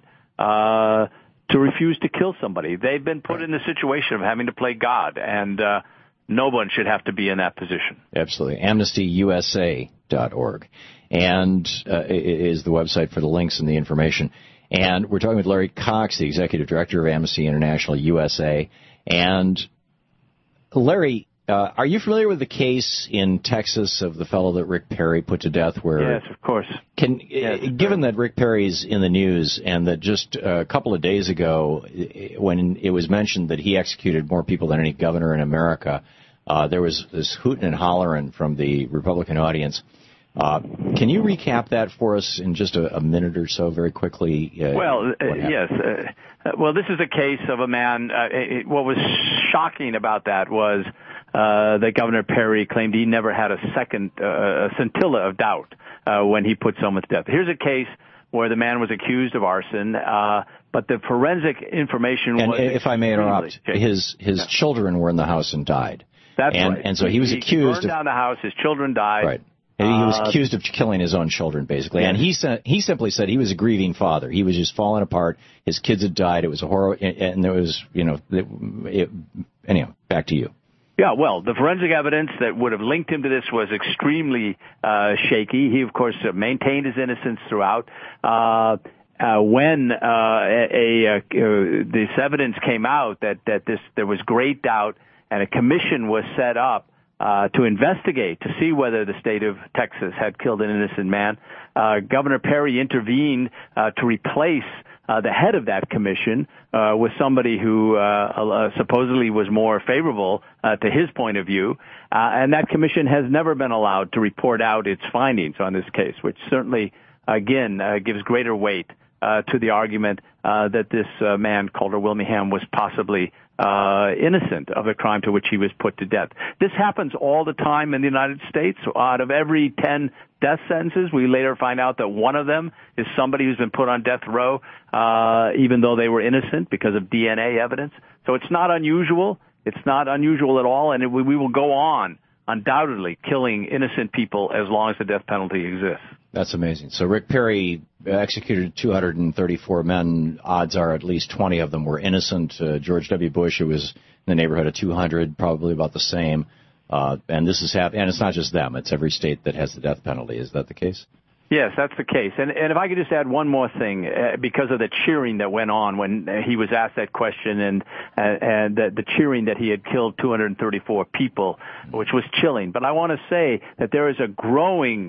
to refuse to kill somebody. They've been put in the situation of having to play God, and no one should have to be in that position. Absolutely. AmnestyUSA.org and is the website for the links and the information. And we're talking with Larry Cox, the Executive Director of Amnesty International USA. And Larry, are you familiar with the case in Texas of the fellow that Rick Perry put to death? Where yes, of course. Given that Rick Perry's in the news, and that just a couple of days ago, when it was mentioned that he executed more people than any governor in America, there was this hooting and hollering from the Republican audience. Can you recap that for us in just a minute or so, very quickly? Yes. Well, this is a case of a man. What was shocking about that was that Governor Perry claimed he never had a scintilla of doubt when he put someone to death. Here's a case where the man was accused of arson, but the forensic information was... And if I may interrupt, his children were in the house and died. That's right. And so he was accused of... He burned down the house, his children died. Right. And he was accused of killing his own children, basically. And he simply said he was a grieving father. He was just falling apart. His kids had died. It was a horror. And there was, anyhow, back to you. Yeah, well, the forensic evidence that would have linked him to this was extremely shaky. He, of course, maintained his innocence throughout. When this evidence came out that there was great doubt, and a commission was set up to investigate, to see whether the state of Texas had killed an innocent man, Governor Perry intervened to replace the head of that commission with somebody who supposedly was more favorable to his point of view, and that commission has never been allowed to report out its findings on this case, which certainly, again, gives greater weight to the argument that this man, Calder Willingham, was possibly innocent of a crime to which he was put to death. This happens all the time in the United States. Out of every 10 death sentences, we later find out that one of them is somebody who's been put on death row, even though they were innocent because of DNA evidence. So it's not unusual. It's not unusual at all, and we will go on, undoubtedly, killing innocent people as long as the death penalty exists. That's amazing. So Rick Perry executed 234 men. Odds are at least 20 of them were innocent. George W. Bush, it was in the neighborhood of 200, probably about the same. And this is happening. And it's not just them. It's every state that has the death penalty. Is that the case? Yes, that's the case. And if I could just add one more thing, because of the cheering that went on when he was asked that question, and the cheering that he had killed 234 people, which was chilling. But I want to say that there is a growing,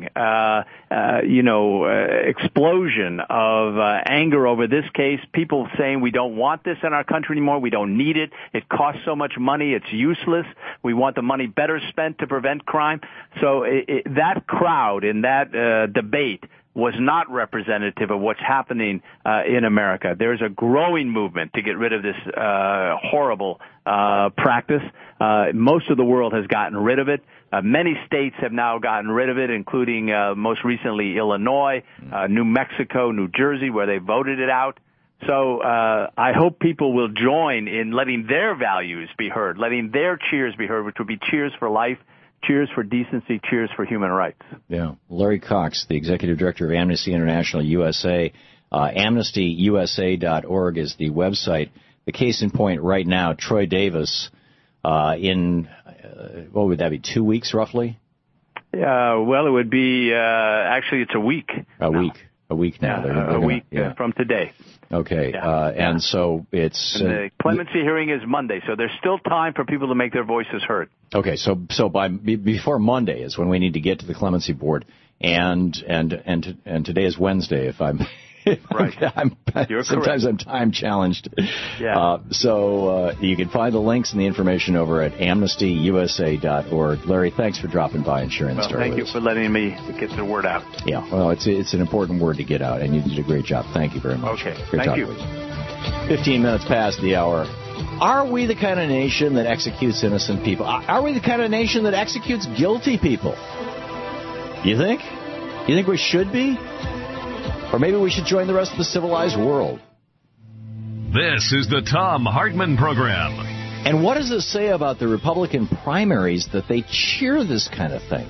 explosion of anger over this case. People saying we don't want this in our country anymore. We don't need it. It costs so much money. It's useless. We want the money better spent to prevent crime. So that crowd in that debate was not representative of what's happening in America. There's a growing movement to get rid of this horrible practice. Most of the world has gotten rid of it. Many states have now gotten rid of it, including most recently Illinois, New Mexico, New Jersey, where they voted it out. So I hope people will join in letting their values be heard, letting their cheers be heard, which would be cheers for life, Cheers for decency. Cheers for human rights. Yeah. Larry Cox, the executive director of Amnesty International USA. AmnestyUSA.org is the website. The case in point right now, Troy Davis, what would that be, 2 weeks roughly? Well, it would be, actually it's a week. A week now. A week from today. Okay, and so it's... And the clemency hearing is Monday, so there's still time for people to make their voices heard. Okay, so before Monday is when we need to get to the clemency board, and today is Wednesday, if I'm... Right. Sometimes I'm time challenged. Yeah. So you can find the links and the information over at AmnestyUSA.org. Larry, thanks for dropping by and sharing the story. Thank you for letting me get the word out. Yeah, well, it's an important word to get out, and you did a great job. Thank you very much. Okay, thank you. 15 minutes past the hour. Are we the kind of nation that executes innocent people? Are we the kind of nation that executes guilty people? You think? You think we should be? Or maybe we should join the rest of the civilized world. This is the Thom Hartmann Program. And what does it say about the Republican primaries that they cheer this kind of thing?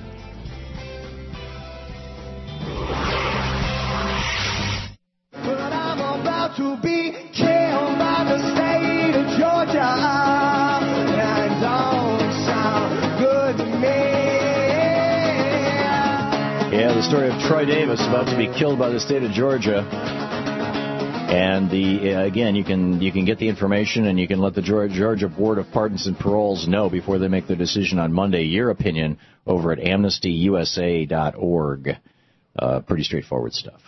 But I'm about to be killed by the state of Georgia. That don't sound good to me. Yeah, the story of Troy Davis about to be killed by the state of Georgia. And again, you can get the information and you can let the Georgia Board of Pardons and Paroles know before they make their decision on Monday. Your opinion over at AmnestyUSA.org. Pretty straightforward stuff.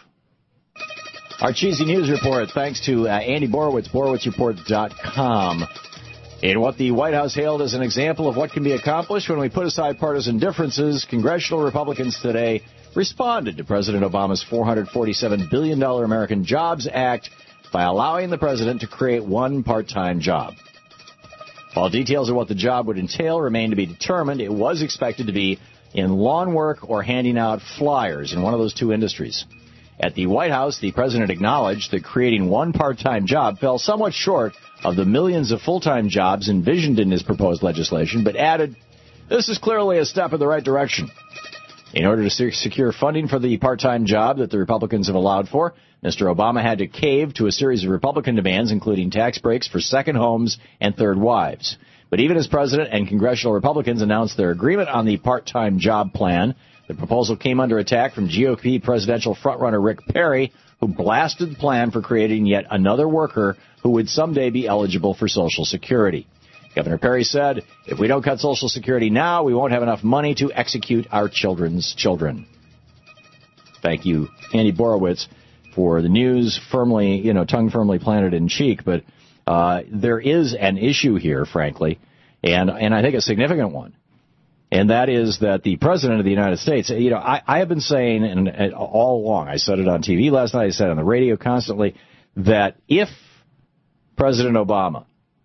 Our cheesy news report, thanks to Andy Borowitz, BorowitzReport.com. In what the White House hailed as an example of what can be accomplished when we put aside partisan differences, congressional Republicans today responded to President Obama's $447 billion American Jobs Act by allowing the president to create one part-time job. While details of what the job would entail remain to be determined, it was expected to be in lawn work or handing out flyers in one of those two industries. At the White House, the president acknowledged that creating one part-time job fell somewhat short of the millions of full-time jobs envisioned in his proposed legislation, but added, "This is clearly a step in the right direction." In order to secure funding for the part-time job that the Republicans have allowed for, Mr. Obama had to cave to a series of Republican demands, including tax breaks for second homes and third wives. But even as president and congressional Republicans announced their agreement on the part-time job plan, the proposal came under attack from GOP presidential frontrunner Rick Perry, who blasted the plan for creating yet another worker who would someday be eligible for Social Security. Governor Perry said, "If we don't cut Social Security now, we won't have enough money to execute our children's children." Thank you, Andy Borowitz, for the news firmly, tongue firmly planted in cheek. But there is an issue here, frankly, and I think a significant one. And that is that the President of the United States, I have been saying and all along, I said it on TV last night, I said it on the radio constantly, that if President Obama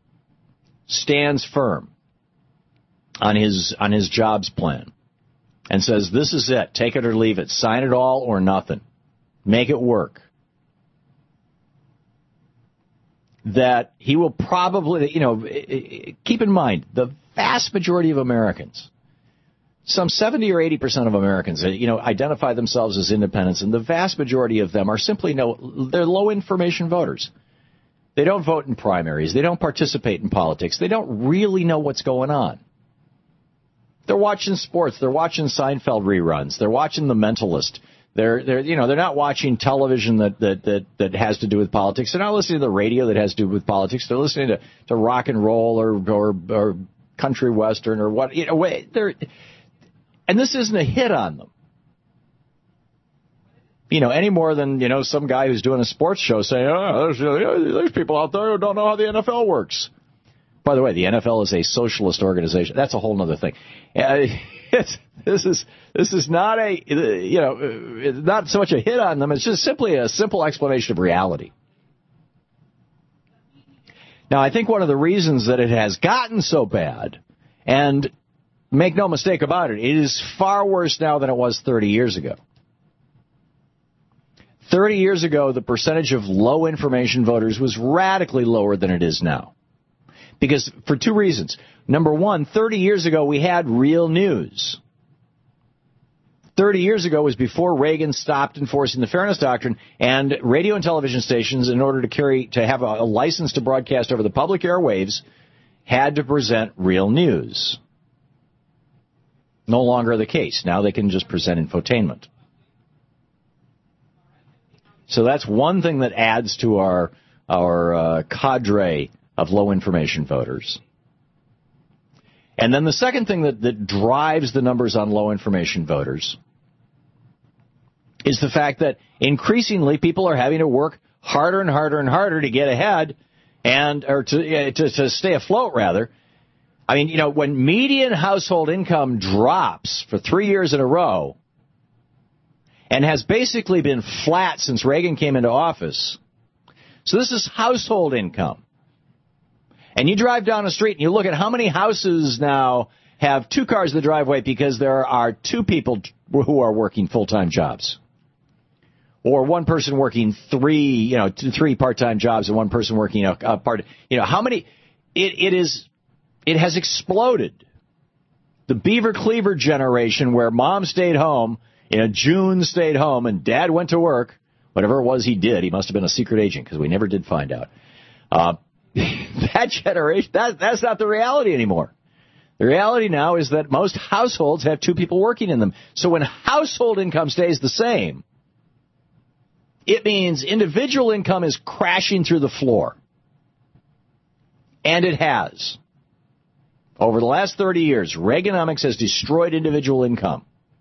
stands firm on his jobs plan and says, this is it, take it or leave it, sign it all or nothing, make it work, that he will probably, keep in mind, the vast majority of Americans, some 70 or 80% of Americans, identify themselves as independents, and the vast majority of them are simply they're low information voters. They don't vote in primaries. They don't participate in politics. They don't really know what's going on. They're watching sports. They're watching Seinfeld reruns. They're watching The Mentalist. They're not watching television that has to do with politics. They're not listening to the radio that has to do with politics. They're listening to rock and roll or country western or what. And this isn't a hit on them. Any more than, some guy who's doing a sports show saying, there's people out there who don't know how the NFL works. By the way, the NFL is a socialist organization. That's a whole other thing. This is not it's not so much a hit on them. It's just simply a simple explanation of reality. Now, I think one of the reasons that it has gotten so bad, and make no mistake about it, it is far worse now than it was 30 years ago. 30 years ago, the percentage of low information voters was radically lower than it is now. Because for two reasons. Number one, 30 years ago, we had real news. 30 years ago was before Reagan stopped enforcing the Fairness Doctrine, and radio and television stations, in order to have a license to broadcast over the public airwaves, had to present real news. No longer the case. Now they can just present infotainment. So that's one thing that adds to our cadre of low information voters. And then the second thing that drives the numbers on low information voters is the fact that increasingly people are having to work harder and harder and harder to get ahead or to stay afloat, rather. I mean, when median household income drops for 3 years in a row and has basically been flat since Reagan came into office. So this is household income. And you drive down the street and you look at how many houses now have 2 cars in the driveway because there are 2 people who are working full-time jobs. Or one person working 3 part-time jobs and one person working a part. How many? It has exploded. The Beaver Cleaver generation, where mom stayed home, June stayed home, and dad went to work. Whatever it was he did, he must have been a secret agent, because we never did find out. That generation, that's not the reality anymore. The reality now is that most households have 2 people working in them. So when household income stays the same, it means individual income is crashing through the floor. And it has. Over the last 30 years, Reaganomics has destroyed individual income.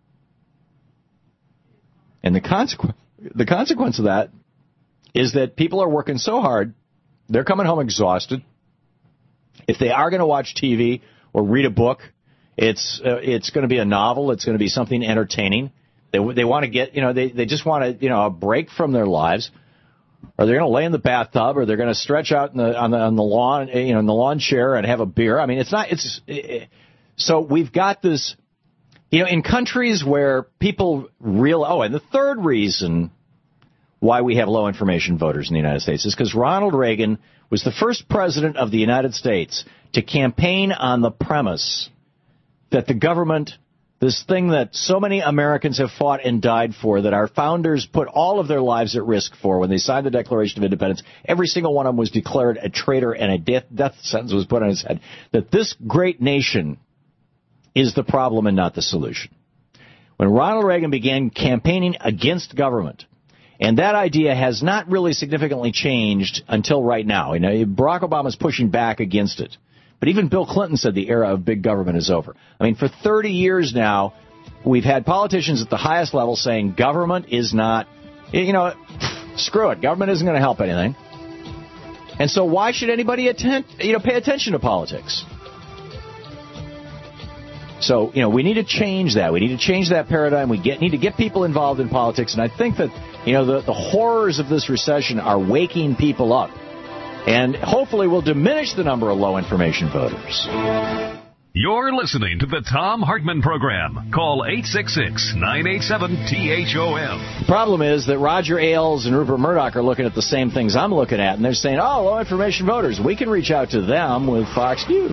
And the consequence of that is that people are working so hard, they're coming home exhausted. If they are going to watch TV or read a book, it's going to be a novel. It's going to be something entertaining. They want to get, they just want a break from their lives. Or they're going to lay in the bathtub, or they're going to stretch out on the lawn, in the lawn chair and have a beer. I mean, so we've got this, in countries where people and the third reason why we have low information voters in the United States is because Ronald Reagan was the first president of the United States to campaign on the premise that the government, this thing that so many Americans have fought and died for, that our founders put all of their lives at risk for when they signed the Declaration of Independence, every single one of them was declared a traitor and a death sentence was put on his head, that this great nation is the problem and not the solution. When Ronald Reagan began campaigning against government, and that idea has not really significantly changed until right now. Barack Obama's pushing back against it. But even Bill Clinton said the era of big government is over. I mean, for 30 years now, we've had politicians at the highest level saying government is not, screw it, government isn't going to help anything. And so why should anybody pay attention to politics? So, we need to change that. We need to change that paradigm. We need to get people involved in politics. And I think that, the horrors of this recession are waking people up. And hopefully will diminish the number of low information voters. You're listening to the Thom Hartmann Program. Call 866-987-THOM. The problem is that Roger Ailes and Rupert Murdoch are looking at the same things I'm looking at, and they're saying, low information voters, we can reach out to them with Fox News.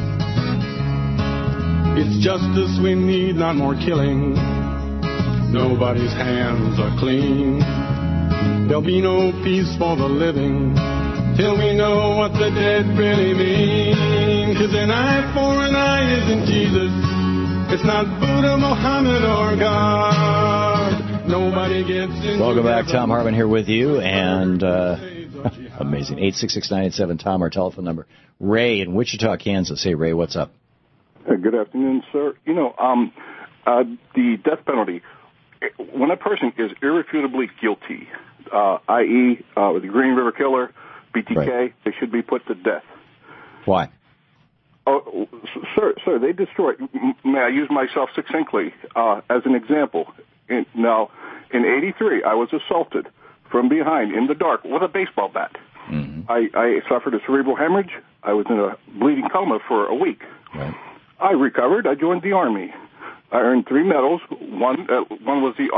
It's justice we need, not more killing. Nobody's hands are clean. There'll be no peace for the living till we know what the dead really mean. 'Cause an eye for an eye isn't Jesus. It's not Buddha, Muhammad, or God. Nobody gets in. Welcome back. Thom Hartmann here with you. And amazing. 866-987-TOM, our telephone number. Ray in Wichita, Kansas. Hey, Ray, what's up? Good afternoon, sir. The death penalty, when a person is irrefutably guilty, i.e., the Green River Killer, BTK, right, they should be put to death. Why? Oh, sir, they destroyed. May I use myself succinctly as an example? In '83, I was assaulted from behind in the dark with a baseball bat. Mm-hmm. I suffered a cerebral hemorrhage. I was in a bleeding coma for a week. Right. I recovered. I joined the Army. I earned 3 medals. One was the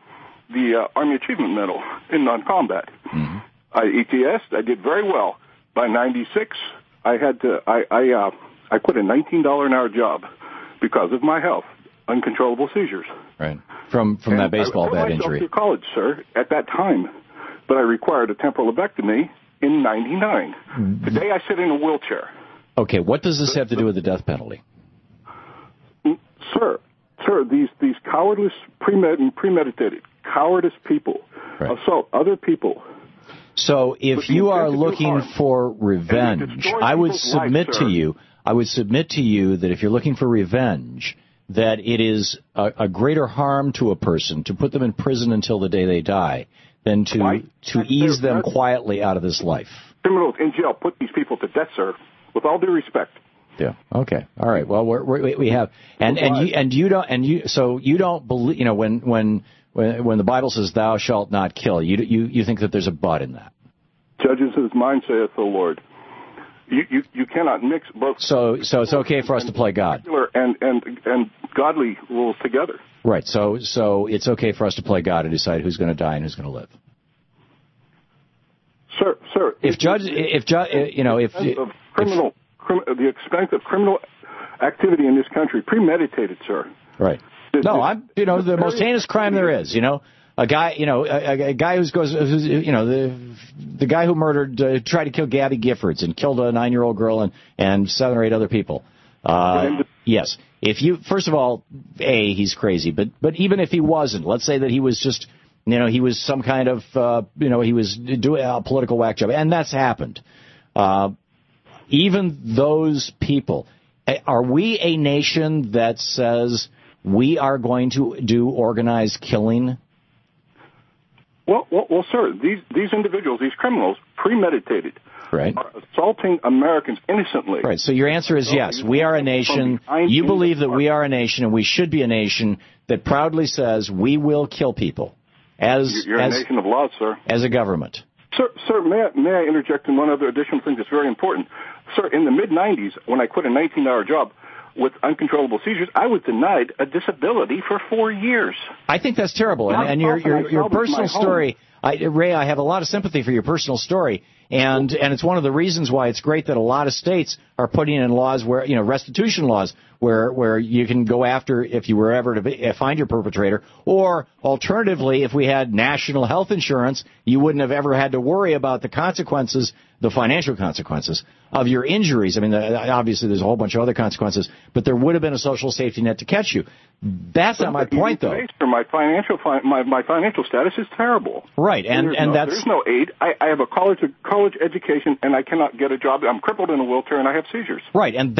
Army Achievement Medal in non-combat. Mm-hmm. I ETS'd. I did very well. by 96, I quit a $19 an hour job because of my health, uncontrollable seizures. Right. From that baseball bat injury. I put myself through college, sir, at that time, but I required a temporal lobectomy in 99. Mm-hmm. Today I sit in a wheelchair. Okay, what does this have to do with the death penalty? Sir, these cowardless, premeditated, cowardice people assault other people. So if you are looking for revenge, I would submit to you that if you're looking for revenge, that it is a greater harm to a person to put them in prison until the day they die than to ease them quietly out of this life. Criminals in jail put these people to death, sir, with all due respect. Yeah. Okay. All right. Well, we have, so you don't believe, when the Bible says "Thou shalt not kill," you think that there's a but in that. Judges his mind, saith the Lord. You cannot mix both. So it's okay for us to play God. And godly rules together. Right. So it's okay for us to play God and decide who's going to die and who's going to live. Sir. The extent of criminal activity in this country, premeditated, sir. Right. The most heinous crime there is. A guy, a guy the guy who murdered, tried to kill Gabby Giffords and killed a 9-year-old girl and 7 or 8 other people. Yes. First of all, he's crazy, but even if he wasn't, let's say that he was just, he was some kind of, he was doing a political whack job, and that's happened. Even those people, are we a nation that says we are going to do organized killing? Well, sir, these individuals, these criminals, premeditated, right, are assaulting Americans innocently. Right. So your answer is yes. We are a nation. You believe that we are a nation, and we should be a nation that proudly says we will kill people. You're a nation of laws, sir. As a government. Sir, may I interject in one other additional thing that's very important? Sir, in the mid-'90s, when I quit a 19-hour job with uncontrollable seizures, I was denied a disability for 4 years. I think that's terrible. And your personal story, Ray, I have a lot of sympathy for your personal story. And it's one of the reasons why it's great that a lot of states are putting in laws where, restitution laws where you can go after if you were ever to find your perpetrator. Or alternatively, if we had national health insurance, you wouldn't have ever had to worry about the consequences, the financial consequences of your injuries. I mean, obviously there's a whole bunch of other consequences, but there would have been a social safety net to catch you. That's not my point, though. My financial status is terrible. Right, there's no aid. I have a college education, and I cannot get a job. I'm crippled in a wheelchair, and I have seizures. Right, and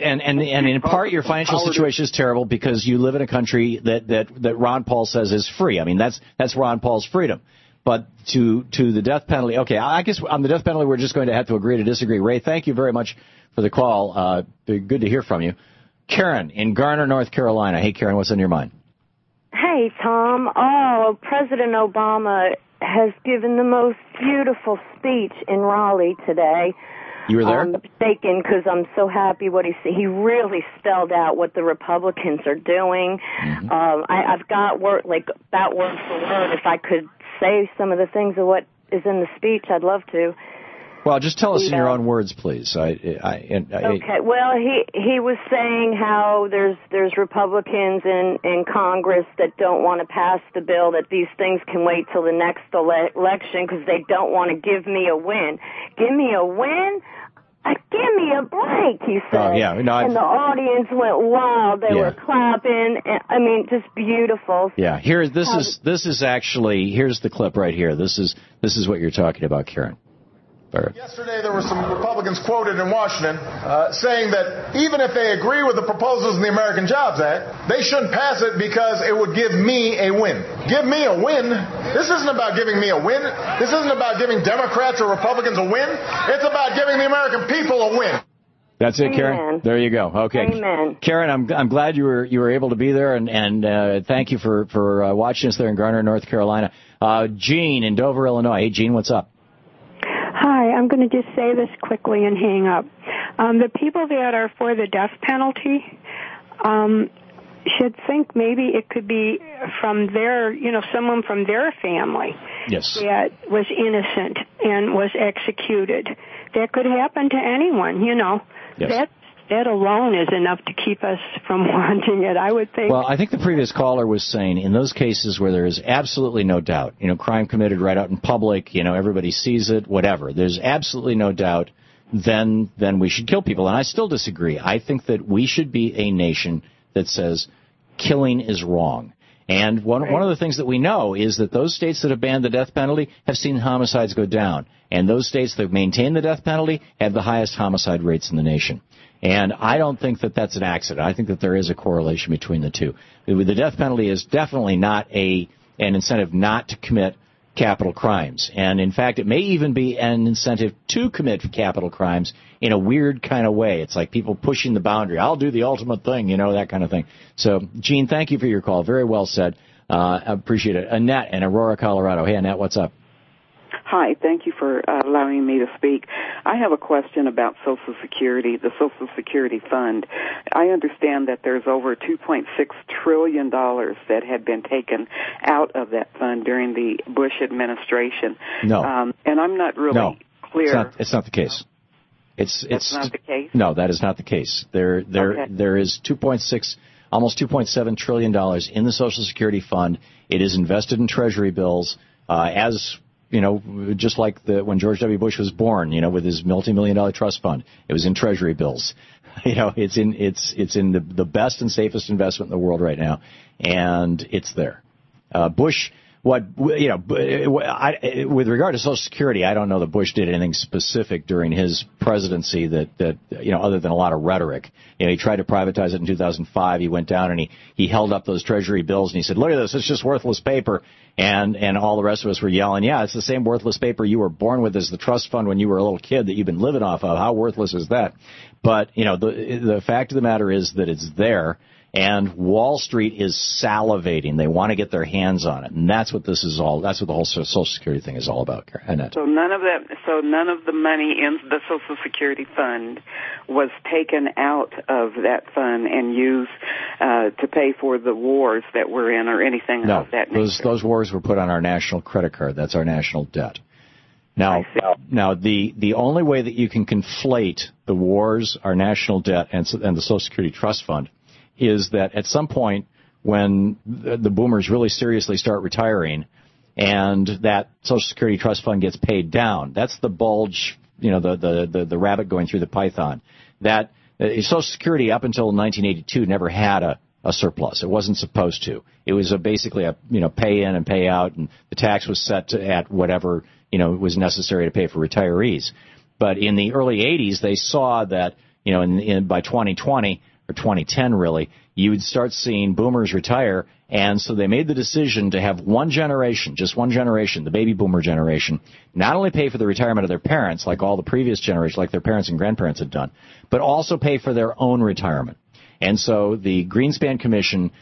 in part your financial situation is terrible because you live in a country that Ron Paul says is free. I mean, that's Ron Paul's freedom. But to the death penalty, okay, I guess on the death penalty we're just going to have to agree to disagree. Ray, thank you very much for the call. Good to hear from you. Karen in Garner, North Carolina. Hey, Karen, what's on your mind? Hey, Tom. Oh, President Obama has given the most beautiful speech in Raleigh today. You were there? I'm mistaken because I'm so happy what he really spelled out what the Republicans are doing. Mm-hmm. I've got word for word. If I could say some of the things of what is in the speech, I'd love to. Well, just tell us in your own words, please. Okay. Well, he was saying how there's Republicans in Congress that don't want to pass the bill, that these things can wait till the next election because they don't want to give me a win. Give me a win? Give me a break, he said. Oh, yeah. No, and the audience went wild. They were clapping. I mean, just beautiful. Yeah. This is actually, here's the clip right here. This is what you're talking about, Karen. Yesterday, there were some Republicans quoted in Washington saying that even if they agree with the proposals in the American Jobs Act, they shouldn't pass it because it would give me a win. Give me a win? This isn't about giving me a win. This isn't about giving Democrats or Republicans a win. It's about giving the American people a win. That's it, Karen. Amen. There you go. Okay, Amen. Karen, I'm glad you were able to be there, and thank you for watching us there in Garner, North Carolina. Gene in Dover, Illinois. Hey, Gene, what's up? Hi, I'm going to just say this quickly and hang up. The people that are for the death penalty, should think maybe it could be from their, someone from their family that was innocent and was executed. That could happen to anyone, That alone is enough to keep us from wanting it, I would think. Well, I think the previous caller was saying in those cases where there is absolutely no doubt, crime committed right out in public, everybody sees it, whatever, there's absolutely no doubt, then we should kill people. And I still disagree. I think that we should be a nation that says killing is wrong. And one of the things that we know is that those states that have banned the death penalty have seen homicides go down. And those states that maintain the death penalty have the highest homicide rates in the nation. And I don't think that that's an accident. I think that there is a correlation between the two. The death penalty is definitely not an incentive not to commit capital crimes. And, in fact, it may even be an incentive to commit capital crimes in a weird kind of way. It's like people pushing the boundary. I'll do the ultimate thing, that kind of thing. So, Gene, thank you for your call. Very well said. I appreciate it. Annette in Aurora, Colorado. Hey, Annette, what's up? Hi, thank you for allowing me to speak. I have a question about Social Security, the Social Security Fund. I understand that there's over $2.6 trillion that had been taken out of that fund during the Bush administration. No. And I'm not really clear. It's not the case. That's not the case? No, that is not the case. There is almost $2.7 trillion in the Social Security Fund. It is invested in Treasury bills, just like when George W. Bush was born, with his multi-million-dollar trust fund. It was in Treasury bills. It's in the best and safest investment in the world right now, and it's there. Bush, with regard to Social Security, I don't know that Bush did anything specific during his presidency that other than a lot of rhetoric. He tried to privatize it in 2005. He went down and he held up those Treasury bills and he said, "Look at this, it's just worthless paper." And all the rest of us were yelling, "Yeah, it's the same worthless paper you were born with as the trust fund when you were a little kid that you've been living off of. How worthless is that?" But, the fact of the matter is that it's there, and Wall Street is salivating. They want to get their hands on it, and that's what this is all. That's what the whole Social Security thing is all about, Annette. So none of the money in the Social Security Fund was taken out of that fund and used to pay for the wars that we're in or anything of that nature. Those wars were put on our national credit card. That's our national debt. Now, the only way that you can conflate the wars, our national debt, and the Social Security Trust Fund is that at some point when the boomers really seriously start retiring and that Social Security Trust Fund gets paid down, that's the bulge, the rabbit going through the python. That Social Security up until 1982 never had a surplus. It wasn't supposed to. It was basically a pay in and pay out, and the tax was set at whatever was necessary to pay for retirees. But in the early 80s, they saw that by 2020 or 2010 really, you would start seeing boomers retire, and so they made the decision to have one generation, just one generation, the baby boomer generation, not only pay for the retirement of their parents like all the previous generations, like their parents and grandparents had done, but also pay for their own retirement. And so the Greenspan Commission,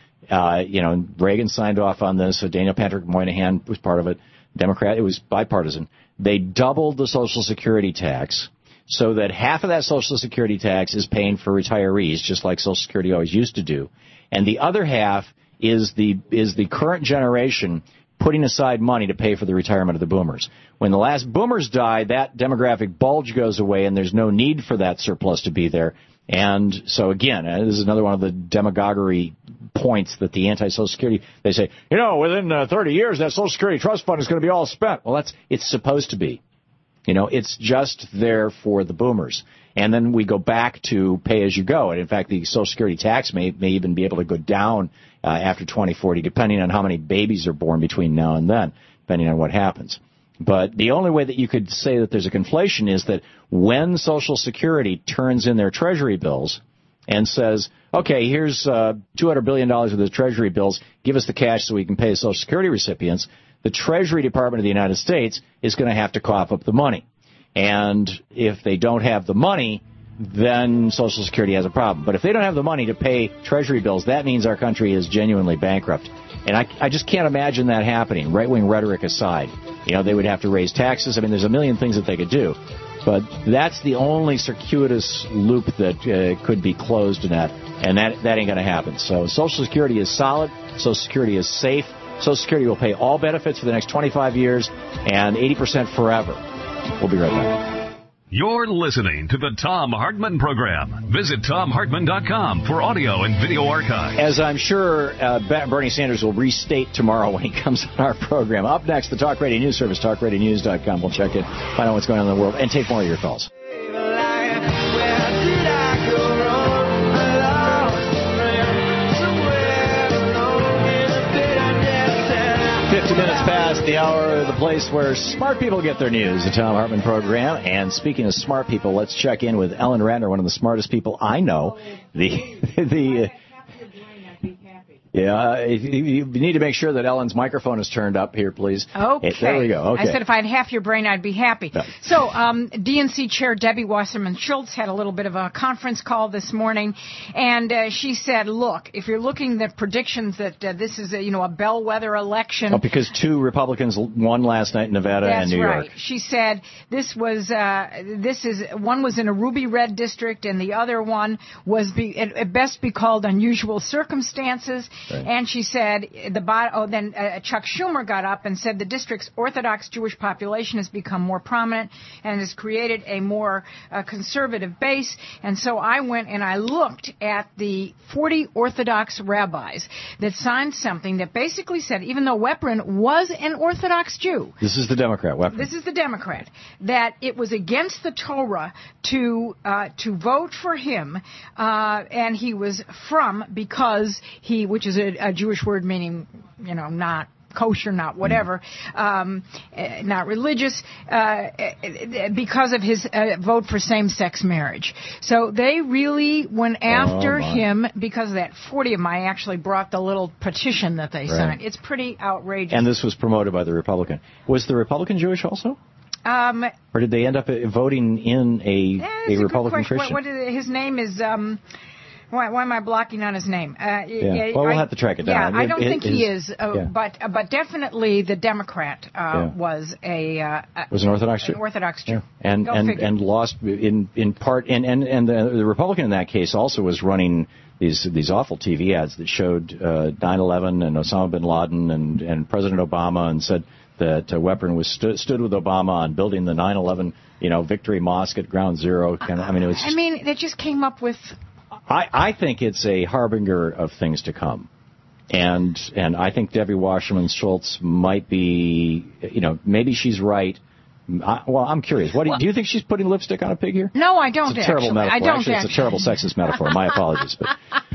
Reagan signed off on this. So Daniel Patrick Moynihan was part of it. Democrat, it was bipartisan. They doubled the Social Security tax so that half of that Social Security tax is paying for retirees, just like Social Security always used to do, and the other half is the current generation putting aside money to pay for the retirement of the boomers. When the last boomers die, that demographic bulge goes away, and there's no need for that surplus to be there. And so, again, this is another one of the demagoguery points that the anti-Social Security, they say, within 30 years, that Social Security Trust Fund is going to be all spent. Well, it's supposed to be. It's just there for the boomers. And then we go back to pay-as-you-go. And, in fact, the Social Security tax may even be able to go down after 2040, depending on how many babies are born between now and then, depending on what happens. But the only way that you could say that there's a conflation is that when Social Security turns in their Treasury bills and says, okay, here's $200 billion of the Treasury bills, give us the cash so we can pay Social Security recipients, the Treasury Department of the United States is going to have to cough up the money. And if they don't have the money, then Social Security has a problem. But if they don't have the money to pay Treasury bills, that means our country is genuinely bankrupt. And I just can't imagine that happening, right-wing rhetoric aside. They would have to raise taxes. I mean, there's a million things that they could do. But that's the only circuitous loop that could be closed in that, and that ain't going to happen. So Social Security is solid. Social Security is safe. Social Security will pay all benefits for the next 25 years and 80% forever. We'll be right back. You're listening to the Thom Hartmann Program. Visit ThomHartmann.com for audio and video archives. As I'm sure Bernie Sanders will restate tomorrow when he comes on our program. Up next, the Talk Radio News Service, TalkRadioNews.com. We'll check in, find out what's going on in the world, and take more of your calls. 50 minutes past the hour, the place where smart people get their news, the Thom Hartmann Program. And speaking of smart people, let's check in with Ellen Ratner, one of the smartest people I know. You need to make sure that Ellen's microphone is turned up here, please. Okay. There we go. Okay. I said if I had half your brain, I'd be happy. No. So, DNC Chair Debbie Wasserman Schultz had a little bit of a conference call this morning, and she said, look, if you're looking at predictions that this is a bellwether election. Oh, because 2 Republicans won last night in Nevada and New York. That's right. She said one was in a ruby red district, and the other one was at best be called unusual circumstances. Right. And she said, then Chuck Schumer got up and said the district's Orthodox Jewish population has become more prominent and has created a more conservative base. And so I went and I looked at the 40 Orthodox rabbis that signed something that basically said, even though Weprin was an Orthodox Jew. This is the Democrat, Weprin. This is the Democrat. That it was against the Torah to vote for him, and he was because he, which is a Jewish word meaning, not kosher, not whatever, not religious, because of his vote for same-sex marriage. So they really went after him because of that. 40 of them, I actually brought the little petition that they signed. It's pretty outrageous. And this was promoted by the Republican. Was the Republican Jewish also? Or did they end up voting in a Republican Christian? His name is... Why am I blocking on his name? Well, we'll have to track it down. Yeah, I don't think he is, but definitely the Democrat was an Orthodox Jew. An Orthodox Jew. Yeah. And lost in part, and the Republican in that case also was running these awful TV ads that showed 9/11 and Osama bin Laden and President Obama, and said that Weprin was stood with Obama on building the 9/11 Victory Mosque at Ground Zero. They just came up with. I think it's a harbinger of things to come. And I think Debbie Wasserman Schultz might be, maybe she's right. I'm curious. Do you think she's putting lipstick on a pig here? No, I don't. It's a terrible metaphor. It's a terrible sexist metaphor. My apologies. But,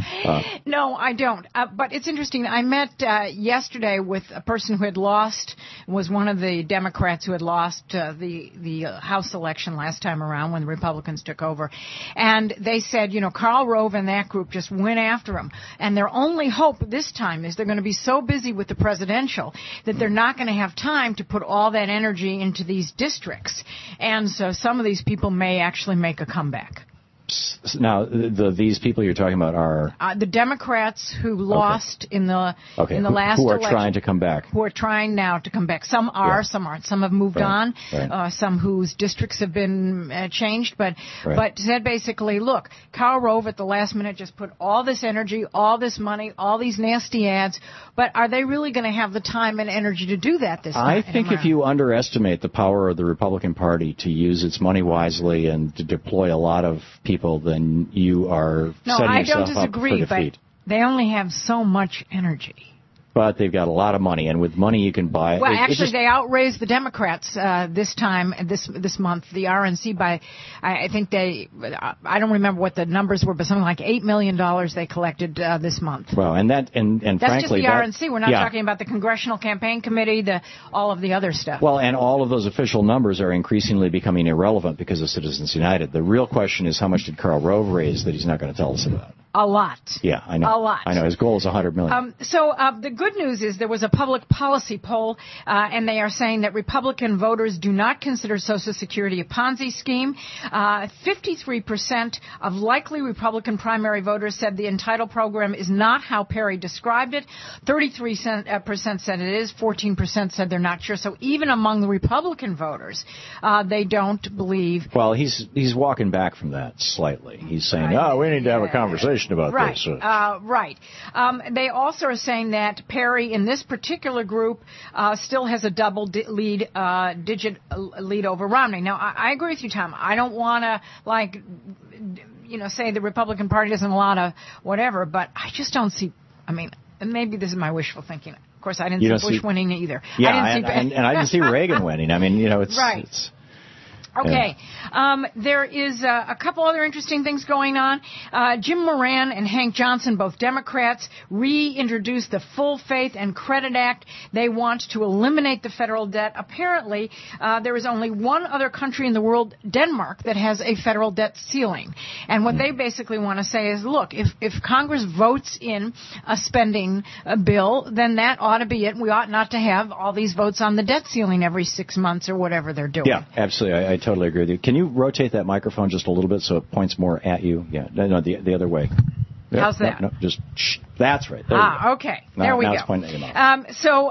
no, I don't. But it's interesting. I met yesterday with a person who was one of the Democrats who had lost the House election last time around when the Republicans took over. And they said, Karl Rove and that group just went after him. And their only hope this time is they're going to be so busy with the presidential that they're not going to have time to put all that energy into these districts. And so some of these people may actually make a comeback. Now, these people you're talking about are the Democrats who lost in the last election. Who are trying to come back. Who are trying now to come back. Some are, some aren't. Some have moved on. Right. Some whose districts have been changed. But said basically, look, Karl Rove at the last minute just put all this energy, all this money, all these nasty ads. But are they really going to have the time and energy to do that this time? I think if you underestimate the power of the Republican Party to use its money wisely and to deploy a lot of people, then you are setting yourself up for defeat. But they only have so much energy. But they've got a lot of money, and with money you can buy. Well, they outraised the Democrats this month, the RNC by, I think I don't remember what the numbers were, but something like $8 million they collected this month. Well, and that's frankly, just the RNC. We're not talking about the Congressional Campaign Committee, all of the other stuff. Well, and all of those official numbers are increasingly becoming irrelevant because of Citizens United. The real question is, how much did Karl Rove raise that he's not going to tell us about? A lot. Yeah, I know. A lot. I know. His goal is 100 million. So the good news is there was a public policy poll, and they are saying that Republican voters do not consider Social Security a Ponzi scheme. 53% of likely Republican primary voters said the Entitle program is not how Perry described it. 33% said it is. 14% said they're not sure. So even among the Republican voters, they don't believe. Well, he's walking back from that slightly. He's saying, we need to have a conversation about this. Right. They also are saying that Perry, in this particular group, still has a digit lead over Romney. Now, I agree with you, Tom. I don't want to, say the Republican Party doesn't allow to whatever, but I just don't see, maybe this is my wishful thinking. Of course, I didn't see Bush winning either. Yeah, I didn't see Reagan winning. It's... Right. Okay. There is a couple other interesting things going on. Jim Moran and Hank Johnson, both Democrats, reintroduced the Full Faith and Credit Act. They want to eliminate the federal debt. Apparently, there is only one other country in the world, Denmark, that has a federal debt ceiling. And what they basically want to say is, look, if Congress votes in a spending bill, then that ought to be it. We ought not to have all these votes on the debt ceiling every 6 months or whatever they're doing. Yeah, absolutely. I totally agree with you. Can you rotate that microphone just a little bit so it points more at you? Yeah, no, the other way. How's that? No, just that's right. There okay. There we go. It's pointing at your mouth.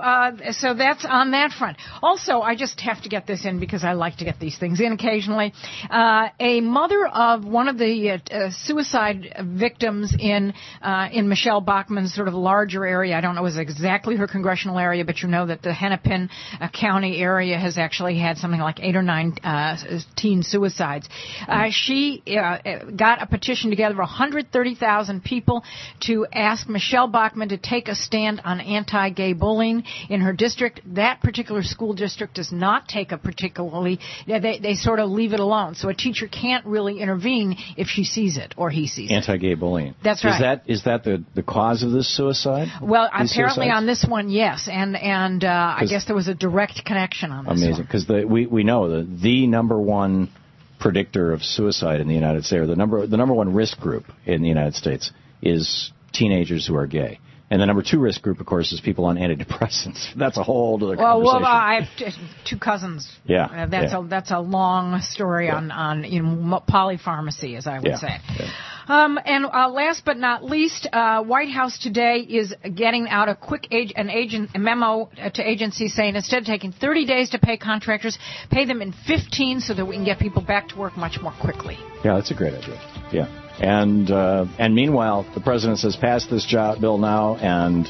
So that's on that front. Also, I just have to get this in because I like to get these things in occasionally. A mother of one of the suicide victims in Michelle Bachmann's sort of larger area. I don't know exactly her congressional area, but you know that the Hennepin County area has actually had something like 8 or 9 teen suicides. She got a petition together of 130,000 people to ask Michelle Bachmann to take a stand on anti-gay bullying in her district. That particular school district does not take a particularly, they sort of leave it alone. So a teacher can't really intervene if she sees it or he sees it. Anti-gay bullying. That's right. Is that the cause of this suicide? Well, apparently on this one, yes. And I guess there was a direct connection on this one. Amazing. Because we know the number one predictor of suicide in the United States, or the number one risk group in the United States is teenagers who are gay. And the number 2 risk group, of course, is people on antidepressants. That's a whole other conversation. Well, I have 2 cousins. Yeah. That's a long story on polypharmacy, as I would say. Yeah. And last but not least, White House today is getting out a quick memo to agencies saying instead of taking 30 days to pay contractors, pay them in 15 so that we can get people back to work much more quickly. Yeah, that's a great idea. Yeah. And meanwhile, the president says pass this bill now, and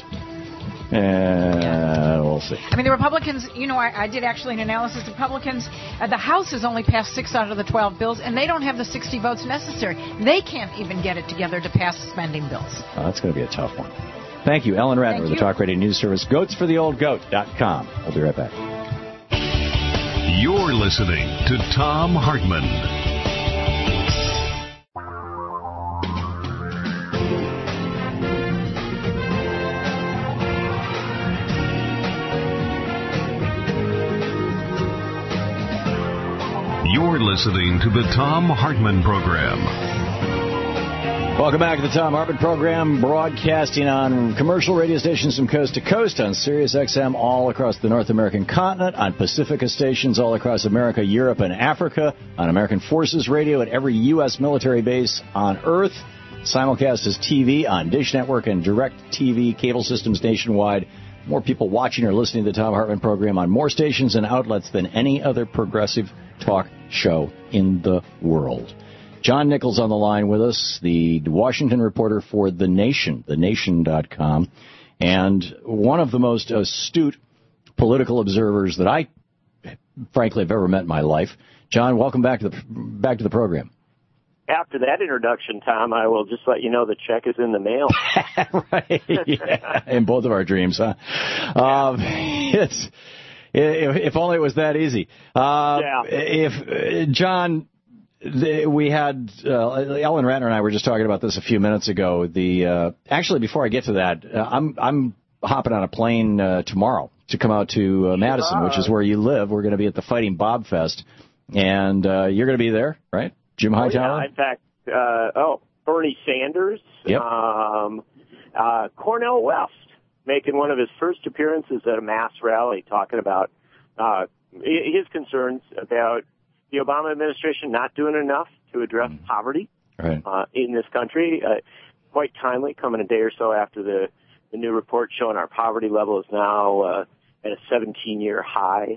we'll see. The Republicans, I did actually an analysis. Republicans, the House has only passed 6 out of the 12 bills, and they don't have the 60 votes necessary. They can't even get it together to pass spending bills. That's going to be a tough one. Thank you, Ellen Ratner, the Talk Radio News Service, goatsfortheoldgoat.com. We'll be right back. You're listening to Thom Hartmann. You're listening to the Thom Hartmann Program. Welcome back to the Thom Hartmann Program, broadcasting on commercial radio stations from coast to coast, on Sirius XM all across the North American continent, on Pacifica stations all across America, Europe, and Africa, on American Forces Radio at every U.S. military base on Earth, simulcast as TV on Dish Network and Direct TV cable systems nationwide. More people watching or listening to the Thom Hartmann Program on more stations and outlets than any other progressive talk show in the world. John Nichols on the line with us, the Washington reporter for The Nation, thenation.com, and one of the most astute political observers that I, frankly, have ever met in my life. John, welcome back to the program. After that introduction, Tom, I will just let you know the check is in the mail. Right. Yeah. In both of our dreams, huh? If only it was that easy. If John, we had Ellen Ratner and I were just talking about this a few minutes ago. Actually, before I get to that, I'm hopping on a plane tomorrow to come out to Madison, which is where you live. We're going to be at the Fighting Bob Fest, and you're going to be there, right? Jim Hightower? Yeah, in fact, Bernie Sanders, Cornel West making one of his first appearances at a mass rally talking about his concerns about the Obama administration not doing enough to address poverty in this country. Quite timely, coming a day or so after the new report showing our poverty level is now at a 17-year high.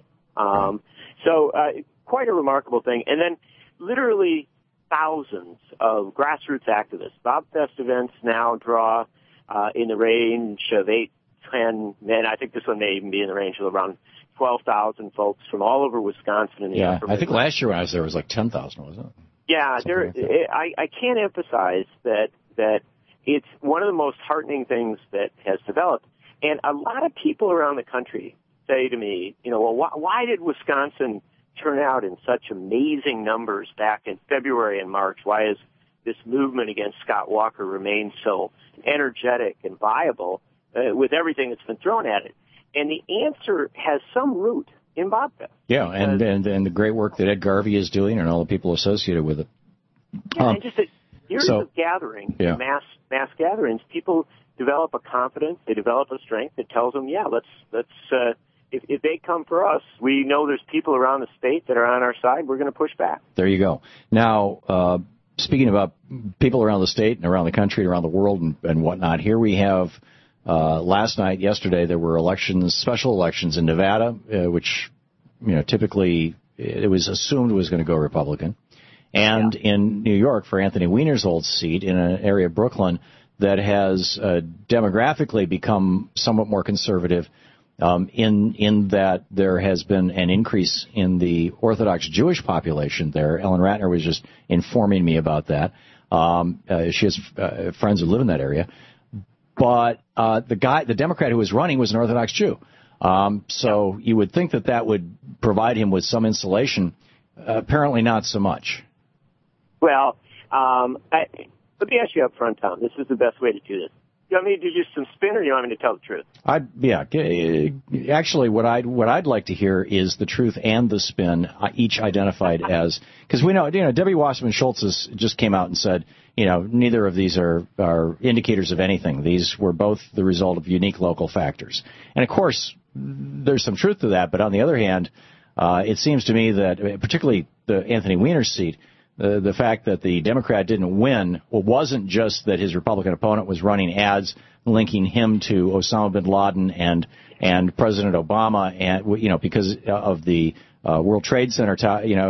So quite a remarkable thing. And then literally thousands of grassroots activists. Bob Fest events now draw in the range of 8-10 men. I think this one may even be in the range of around 12,000 folks from all over Wisconsin. And I think last year when I was there, it was like 10,000, wasn't it? Yeah, I can't emphasize that it's one of the most heartening things that has developed. And a lot of people around the country say to me, well, why did Wisconsin turn out in such amazing numbers back in February and March? Why has this movement against Scott Walker remained so energetic and viable with everything that's been thrown at it? And the answer has some root in Bob Fest. Yeah, and the great work that Ed Garvey is doing and all the people associated with it. Yeah, and just a years of gathering, mass gatherings, people develop a confidence, they develop a strength that tells them, let's if they come for us, we know there's people around the state that are on our side, we're going to push back. There you go. Now, speaking about people around the state and around the country and around the world and whatnot, here we have yesterday, there were special elections in Nevada, which, typically it was assumed was going to go Republican. And in New York for Anthony Weiner's old seat in an area of Brooklyn that has demographically become somewhat more conservative, in that there has been an increase in the Orthodox Jewish population there. Ellen Ratner was just informing me about that. She has friends who live in that area. But the Democrat who was running was an Orthodox Jew. So you would think that would provide him with some insulation. Apparently not so much. Well, let me ask you up front, Tom. This is the best way to do this. You want me to do just some spin, or you want me to tell the truth? Actually, what I'd like to hear is the truth and the spin, each identified as, because we know, Debbie Wasserman Schultz just came out and said, neither of these are indicators of anything. These were both the result of unique local factors. And of course, there's some truth to that. But on the other hand, it seems to me that particularly the Anthony Weiner seat, the fact that the Democrat didn't win wasn't just that his Republican opponent was running ads linking him to Osama bin Laden and President Obama, and because of the World Trade Center,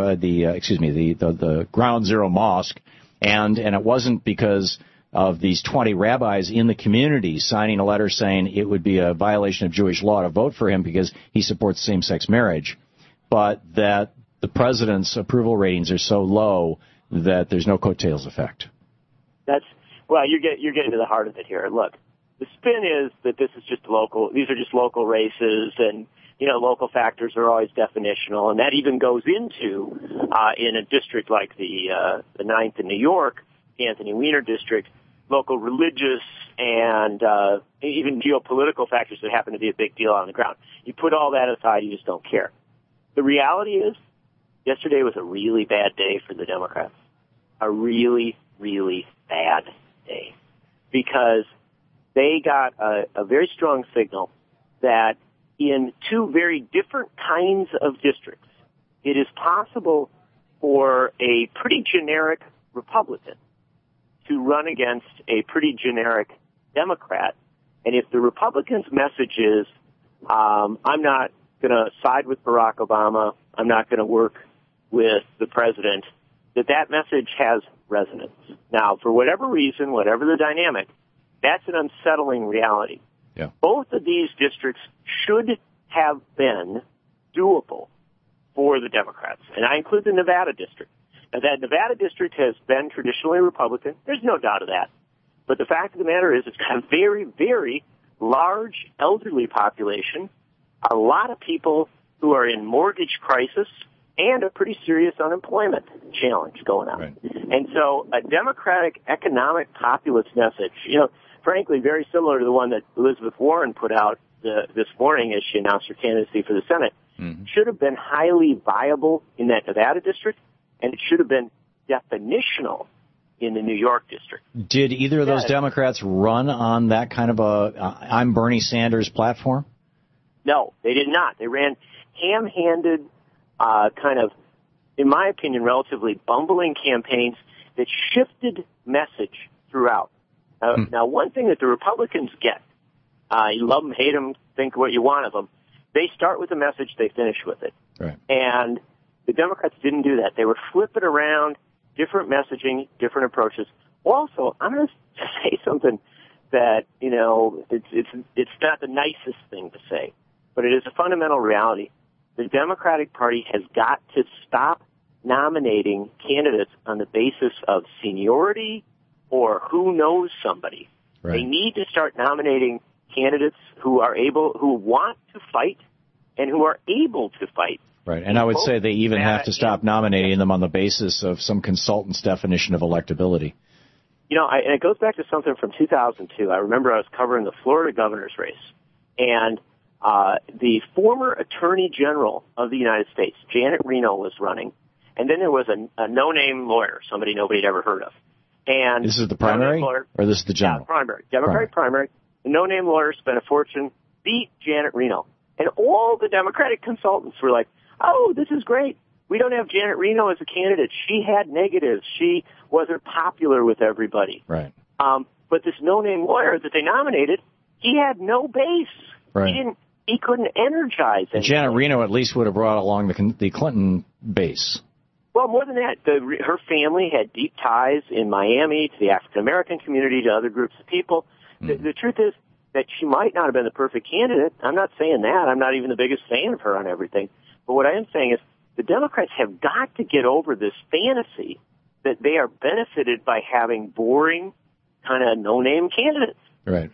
the Ground Zero Mosque, and it wasn't because of these 20 rabbis in the community signing a letter saying it would be a violation of Jewish law to vote for him because he supports same-sex marriage, but that the president's approval ratings are so low that there's no coattails effect. You're getting to the heart of it here. Look, the spin is that these are just local races, and local factors are always definitional, and that even goes into in a district like the 9th in New York, the Anthony Weiner district, local religious and even geopolitical factors that happen to be a big deal on the ground. You put all that aside, you just don't care. The reality is, yesterday was a really bad day for the Democrats. A really, really bad day. Because they got a very strong signal that in two very different kinds of districts, it is possible for a pretty generic Republican to run against a pretty generic Democrat. And if the Republican's message is, I'm not going to side with Barack Obama, I'm not going to work with the president, that message has resonance. Now, for whatever reason, whatever the dynamic, that's an unsettling reality. Yeah. Both of these districts should have been doable for the Democrats, and I include the Nevada district. Now, that Nevada district has been traditionally Republican. There's no doubt of that. But the fact of the matter is it's got a very, very large elderly population, a lot of people who are in mortgage crisis, and a pretty serious unemployment challenge going on. Right. And so a Democratic economic populist message, frankly, very similar to the one that Elizabeth Warren put out this morning as she announced her candidacy for the Senate, should have been highly viable in that Nevada district, and it should have been definitional in the New York district. Did either of those Democrats run on that kind of I'm Bernie Sanders platform? No, they did not. They ran ham-handed, kind of, in my opinion, relatively bumbling campaigns that shifted message throughout. Now, one thing that the Republicans get, you love them, hate them, think what you want of them, they start with a message, they finish with it. Right. And the Democrats didn't do that. They were flipping around, different messaging, different approaches. Also, I'm going to say something that, you know, it's not the nicest thing to say, but it is a fundamental reality. The Democratic Party has got to stop nominating candidates on the basis of seniority or who knows somebody. Right. They need to start nominating candidates who want to fight and who are able to fight. Right, and I would say they even have to stop nominating them on the basis of some consultant's definition of electability. You know, and it goes back to something from 2002. I remember I was covering the Florida governor's race, and the former Attorney General of the United States, Janet Reno, was running, and then there was a no-name lawyer, somebody nobody had ever heard of. And this is the primary, or this is the general? Yeah, primary. Democratic primary. The no-name lawyer spent a fortune, beat Janet Reno. And all the Democratic consultants were like, oh, this is great. We don't have Janet Reno as a candidate. She had negatives. She wasn't popular with everybody. Right. But this no-name lawyer that they nominated, he had no base. Right. He couldn't energize anything. Janet Reno at least would have brought along the Clinton base. Well, more than that, her family had deep ties in Miami to the African-American community, to other groups of people. The truth is that she might not have been the perfect candidate. I'm not saying that. I'm not even the biggest fan of her on everything. But what I am saying is the Democrats have got to get over this fantasy that they are benefited by having boring, kind of no-name candidates. Right,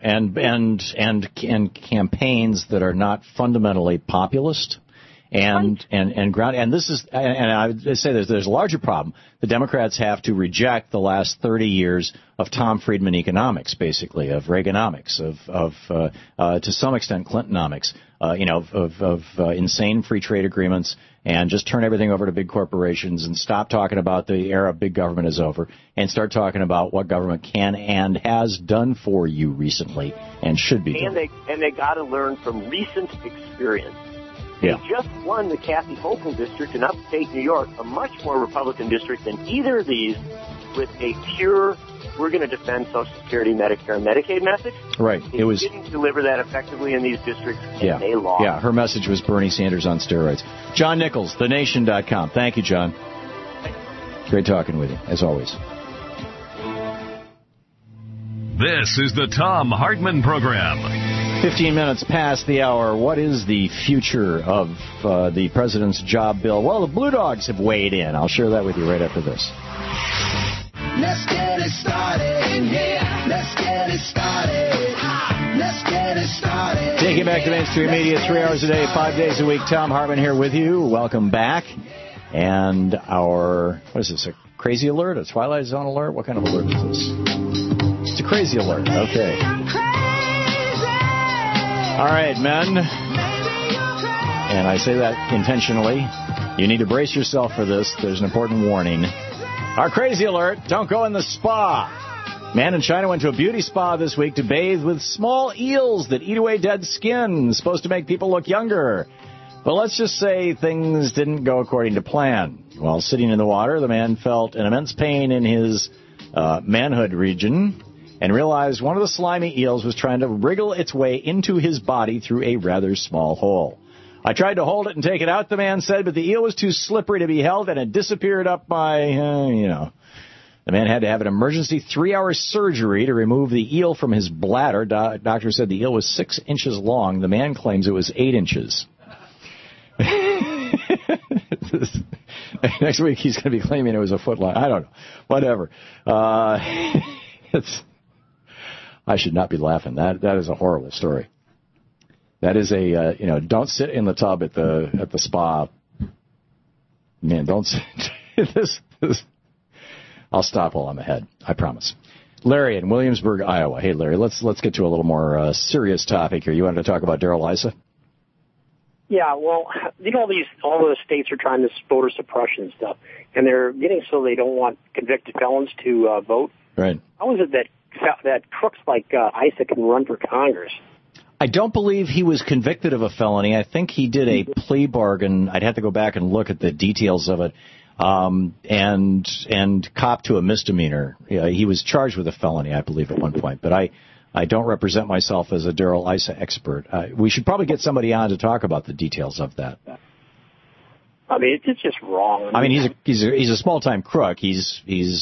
and campaigns that are not fundamentally populist. And this is, and I would say there's a larger problem. The Democrats have to reject the last 30 years of Tom Friedman economics, basically, of Reaganomics, of to some extent Clintonomics, of insane free trade agreements, and just turn everything over to big corporations and stop talking about the era of big government is over and start talking about what government can and has done for you recently and should be doing. And they got to learn from recent experience. Yeah. They just won the Kathy Hochul district in upstate New York, a much more Republican district than either of these, with a pure, we're going to defend Social Security, Medicare, and Medicaid message. Right. They didn't deliver that effectively in these districts, and they lost. Yeah, her message was Bernie Sanders on steroids. John Nichols, thenation.com. Thank you, John. Great talking with you, as always. This is the Thom Hartmann Program. 15 minutes past the hour. What is the future of the president's job bill? Well, the Blue Dogs have weighed in. I'll share that with you right after this. Let's get it started in here. Let's get it started. Let's get it started. Take it back to mainstream media 3 hours a day, 5 days a week. Thom Hartmann here with you. Welcome back. And what is this, a crazy alert? A Twilight Zone alert? What kind of alert is this? It's a crazy alert. Okay. All right, men. And I say that intentionally. You need to brace yourself for this. There's an important warning. Our crazy alert, don't go in the spa. Man in China went to a beauty spa this week to bathe with small eels that eat away dead skin. It's supposed to make people look younger. But let's just say things didn't go according to plan. While sitting in the water, the man felt an immense pain in his manhood region and realized one of the slimy eels was trying to wriggle its way into his body through a rather small hole. I tried to hold it and take it out, the man said, but the eel was too slippery to be held, and it disappeared up my, The man had to have an emergency 3-hour surgery to remove the eel from his bladder. Doctor said the eel was 6 inches long. The man claims it was 8 inches. Next week he's going to be claiming it was a foot long. I don't know. Whatever. I should not be laughing. That is a horrible story. That is don't sit in the tub at the spa. Man, don't sit. this. I'll stop while I'm ahead. I promise. Larry in Williamsburg, Iowa. Hey, Larry, let's get to a little more serious topic here. You wanted to talk about Darrell Issa? Yeah, well, all the states are trying this voter suppression stuff, and they're getting so they don't want convicted felons to vote. Right. How is it that crooks like Issa can run for Congress? I don't believe he was convicted of a felony. I think he did a plea bargain. I'd have to go back and look at the details of it. And copped to a misdemeanor. He was charged with a felony, I believe, at one point. But I don't represent myself as a Darrell Issa expert. We should probably get somebody on to talk about the details of that. I mean, it's just wrong. I mean, he's a small-time crook. He's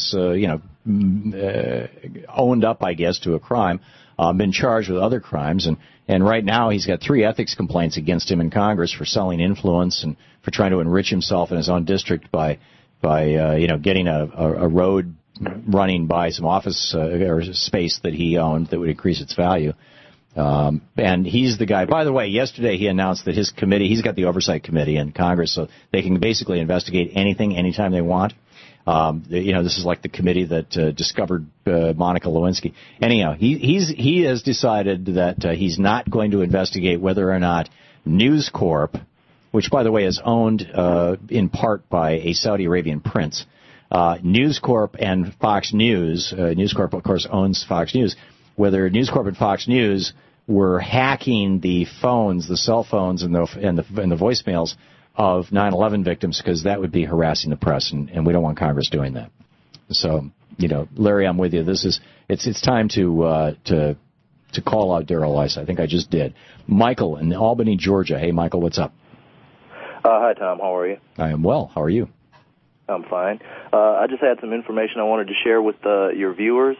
owned up, I guess, to a crime, been charged with other crimes, and right now he's got 3 ethics complaints against him in Congress for selling influence and for trying to enrich himself in his own district by getting a road running by some office or space that he owned that would increase its value. And he's the guy. By the way, yesterday he announced that his committee, he's got the oversight committee in Congress, so they can basically investigate anything, anytime they want. This is like the committee that discovered Monica Lewinsky. Anyhow, he has decided that he's not going to investigate whether or not News Corp, which, by the way, is owned in part by a Saudi Arabian prince, News Corp and Fox News. News Corp, of course, owns Fox News. Whether News Corp and Fox News were hacking the phones, the cell phones, and the voicemails of 9/11 victims, because that would be harassing the press, and we don't want Congress doing that. So, Larry, I'm with you. It's time to call out Darrell Issa. I think I just did. Michael in Albany, Georgia. Hey, Michael, what's up? Hi, Tom. How are you? I am well. How are you? I'm fine. I just had some information I wanted to share with your viewers.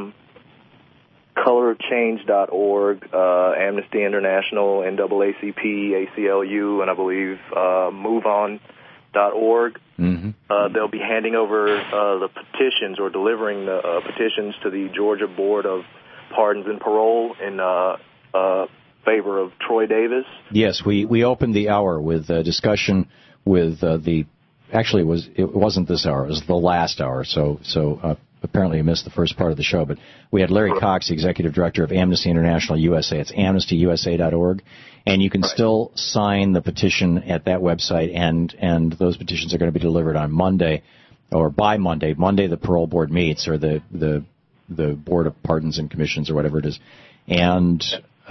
Colorchange.org, Amnesty International, NAACP, ACLU, and I believe MoveOn.org. Mm-hmm. They'll be handing over the petitions or delivering the petitions to the Georgia Board of Pardons and Parole in favor of Troy Davis. Yes, we opened the hour with a discussion with Actually, it wasn't this hour. It was the last hour. So apparently you missed the first part of the show. But we had Larry Cox, the executive director of Amnesty International USA. It's amnestyusa.org. And you can still sign the petition at that website. And those petitions are going to be delivered on Monday or by Monday. Monday the parole board meets, or the Board of Pardons and Commissions, or whatever it is. And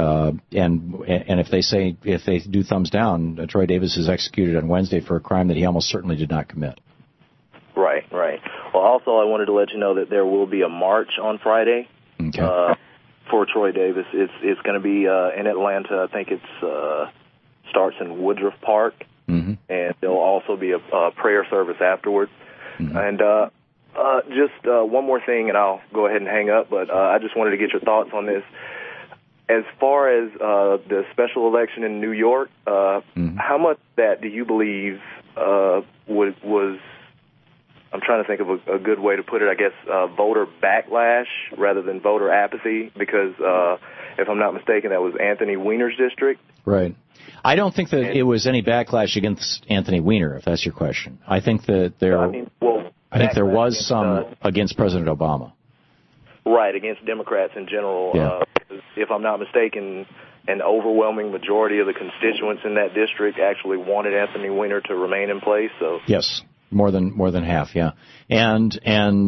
if they do thumbs down, Troy Davis is executed on Wednesday for a crime that he almost certainly did not commit. Right. Well, also, I wanted to let you know that there will be a march on Friday for Troy Davis. It's going to be in Atlanta. I think it starts in Woodruff Park, and there'll also be a prayer service afterwards. And just one more thing, and I'll go ahead and hang up, but I just wanted to get your thoughts on this. As far as the special election in New York, how much that do you believe was, I'm trying to think of a good way to put it, I guess, voter backlash rather than voter apathy? Because if I'm not mistaken, that was Anthony Weiner's district. Right. I don't think that it was any backlash against Anthony Weiner, if that's your question. I think that there was some against President Obama. Right, against Democrats in general. Yeah. If I'm not mistaken, an overwhelming majority of the constituents in that district actually wanted Anthony Weiner to remain in place. So yes, more than half, yeah. And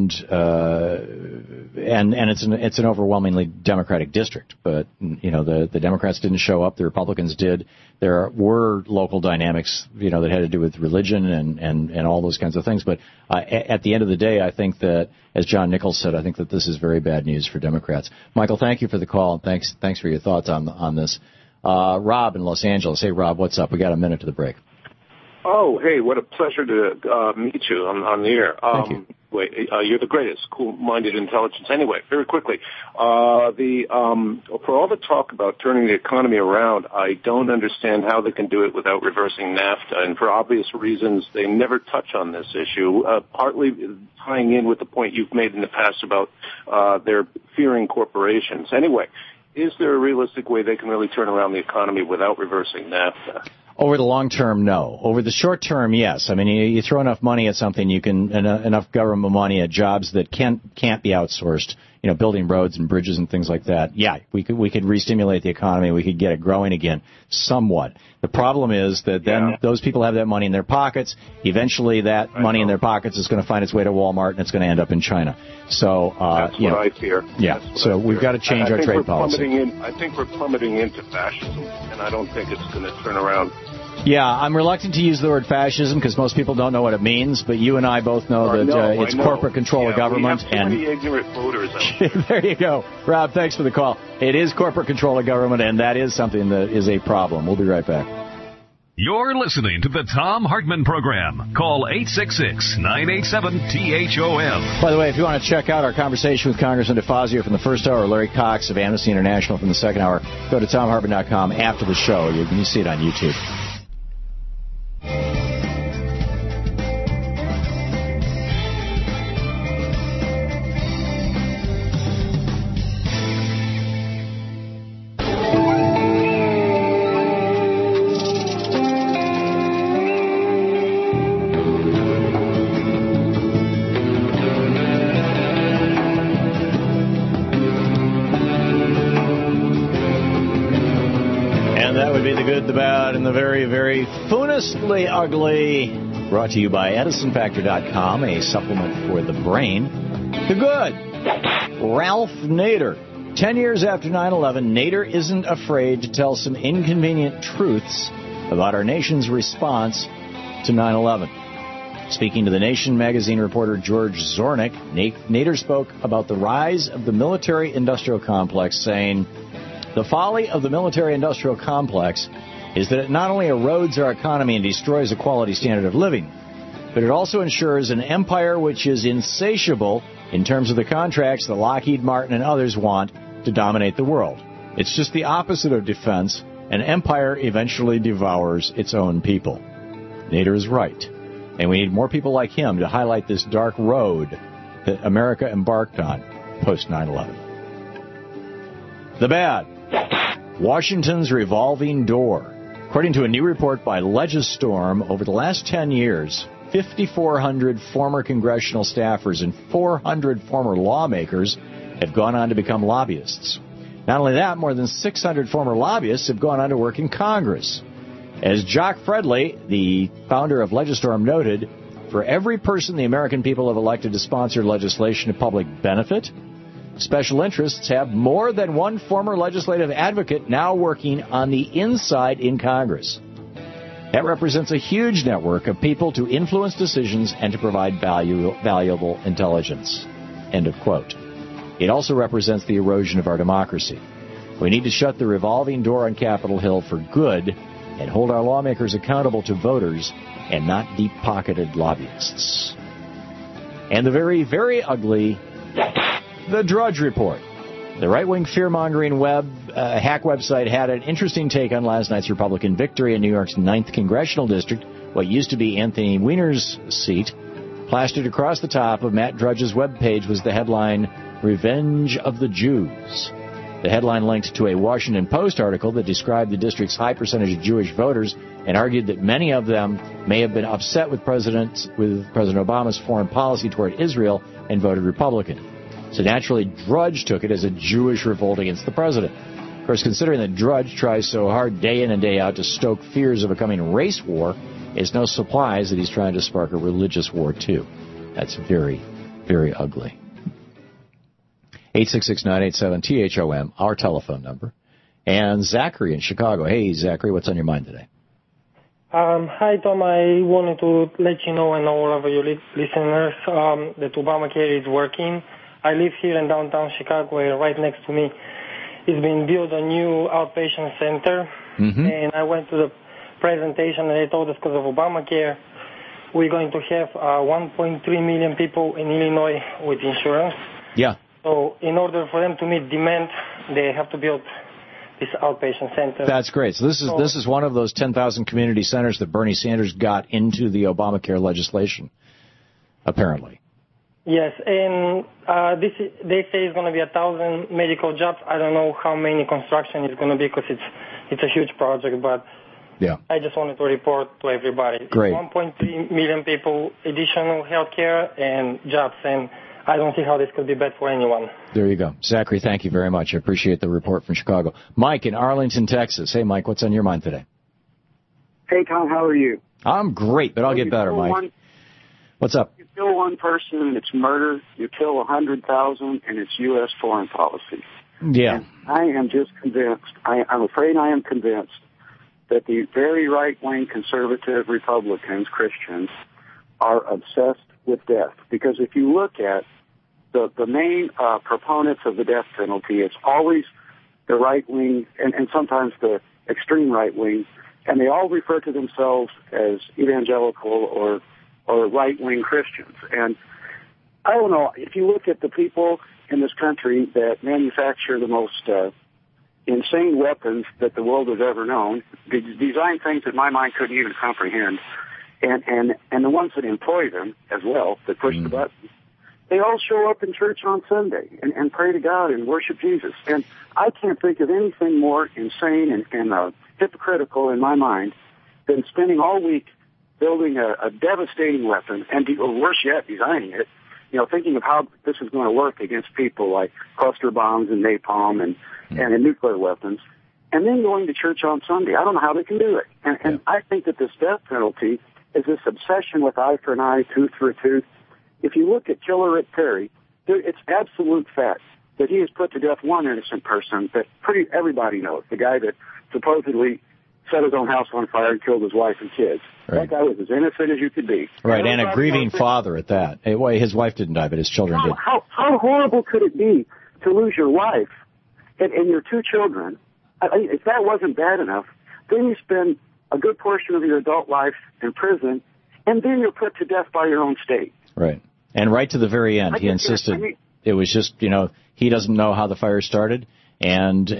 it's an overwhelmingly Democratic district, but the Democrats didn't show up, the Republicans did. There were local dynamics, that had to do with religion and all those kinds of things. But at the end of the day, I think that, as John Nichols said, I think that this is very bad news for Democrats. Michael, thank you for the call, and thanks for your thoughts on this. Rob in Los Angeles. Hey, Rob, what's up? We got a minute to the break. Oh, hey, what a pleasure to meet you on the air. Thank you. You're the greatest, cool-minded intelligence. Anyway, very quickly, for all the talk about turning the economy around, I don't understand how they can do it without reversing NAFTA. And for obvious reasons, they never touch on this issue, partly tying in with the point you've made in the past about their fearing corporations. Anyway, is there a realistic way they can really turn around the economy without reversing NAFTA? Over the long term, no. Over the short term, yes. I mean, you throw enough money at something, you can enough government money at jobs that can't be outsourced. building roads and bridges and things like that, yeah, we could re-stimulate the economy. We could get it growing again somewhat. The problem is that then those people have that money in their pockets. Eventually, that money in their pockets is going to find its way to Walmart, and it's going to end up in China. So, that's what I fear. Yeah. So we've got to change our trade policy. I think we're plummeting into fascism, and I don't think it's going to turn around. Yeah, I'm reluctant to use the word fascism because most people don't know what it means, but you and I both know that it's corporate control of government. We have too many ignorant voters out there you go. Rob, thanks for the call. It is corporate control of government, and that is something that is a problem. We'll be right back. You're listening to the Thom Hartmann Program. Call 866-987-THOM. By the way, if you want to check out our conversation with Congressman DeFazio from the first hour, or Larry Cox of Amnesty International from the second hour, go to ThomHartmann.com after the show. You can see it on YouTube. The bad, and the very, very foolishly ugly. Brought to you by EdisonFactor.com, a supplement for the brain. The good. Ralph Nader. 10 years after 9/11, Nader isn't afraid to tell some inconvenient truths about our nation's response to 9/11. Speaking to The Nation magazine reporter George Zornick, Nader spoke about the rise of the military-industrial complex, saying, "The folly of the military-industrial complex is that it not only erodes our economy and destroys a quality standard of living, but it also ensures an empire which is insatiable in terms of the contracts that Lockheed Martin and others want to dominate the world. It's just the opposite of defense. An empire eventually devours its own people." Nader is right, and we need more people like him to highlight this dark road that America embarked on post 9/11. The bad. Washington's revolving door. According to a new report by Legistorm, over the last 10 years, 5,400 former congressional staffers and 400 former lawmakers have gone on to become lobbyists. Not only that, more than 600 former lobbyists have gone on to work in Congress. As Jock Fredley, the founder of Legistorm, noted, for every person the American people have elected to sponsor legislation of public benefit, special interests have more than one former legislative advocate now working on the inside in Congress. That represents a huge network of people to influence decisions and to provide valuable intelligence. End of quote. It also represents the erosion of our democracy. We need to shut the revolving door on Capitol Hill for good and hold our lawmakers accountable to voters and not deep-pocketed lobbyists. And the very, very ugly The Drudge Report. The right-wing fear-mongering hack website had an interesting take on last night's Republican victory in New York's 9th Congressional District, what used to be Anthony Weiner's seat. Plastered across the top of Matt Drudge's webpage was the headline, "Revenge of the Jews." The headline linked to a Washington Post article that described the district's high percentage of Jewish voters and argued that many of them may have been upset with President Obama's foreign policy toward Israel and voted Republican. So naturally, Drudge took it as a Jewish revolt against the president. Of course, considering that Drudge tries so hard day in and day out to stoke fears of a coming race war, it's no surprise that he's trying to spark a religious war, too. That's very, very ugly. 866-987-THOM, our telephone number. And Zachary in Chicago. Hey, Zachary, what's on your mind today? Hi, Tom. I wanted to let you know and all of your listeners that Obamacare is working. I live here in downtown Chicago, where right next to me is being built a new outpatient center. Mm-hmm. And I went to the presentation and they told us because of Obamacare, we're going to have 1.3 million people in Illinois with insurance. Yeah. So in order for them to meet demand, they have to build this outpatient center. That's great. So this is one of those 10,000 community centers that Bernie Sanders got into the Obamacare legislation, apparently. Yes, and they say it's going to be 1,000 medical jobs. I don't know how many construction it's going to be because it's a huge project, but yeah. I just wanted to report to everybody. Great. 1.3 million people, additional health care and jobs, and I don't see how this could be bad for anyone. There you go. Zachary, thank you very much. I appreciate the report from Chicago. Mike in Arlington, Texas. Hey, Mike, what's on your mind today? Hey, Tom, how are you? I'm great, but I'll get better, Mike. What's up? You kill one person and it's murder. You kill 100,000 and it's U.S. foreign policy. Yeah. And I am just convinced, I'm afraid I am convinced that the very right-wing conservative Republicans, Christians, are obsessed with death. Because if you look at the main proponents of the death penalty, it's always the right-wing and sometimes the extreme right-wing, and they all refer to themselves as evangelical or right-wing Christians. And I don't know, if you look at the people in this country that manufacture the most insane weapons that the world has ever known, they design things that my mind couldn't even comprehend, and the ones that employ them as well, that push the buttons, they all show up in church on Sunday and pray to God and worship Jesus. And I can't think of anything more insane and hypocritical in my mind than spending all week building a devastating weapon, or worse yet, designing it, thinking of how this is going to work against people like cluster bombs and napalm and nuclear weapons, and then going to church on Sunday. I don't know how they can do it. And I think that this death penalty is this obsession with eye for an eye, tooth for a tooth. If you look at Killer Rick Perry, it's absolute fact that he has put to death one innocent person that everybody knows, the guy that supposedly set his own house on fire and killed his wife and kids. Right. That guy was as innocent as you could be. Right, and a grieving father at that. His wife didn't die, but his children did. How horrible could it be to lose your wife and your two children? If that wasn't bad enough, then you spend a good portion of your adult life in prison, and then you're put to death by your own state. Right. And right to the very end, he insisted it was just, he doesn't know how the fire started. And,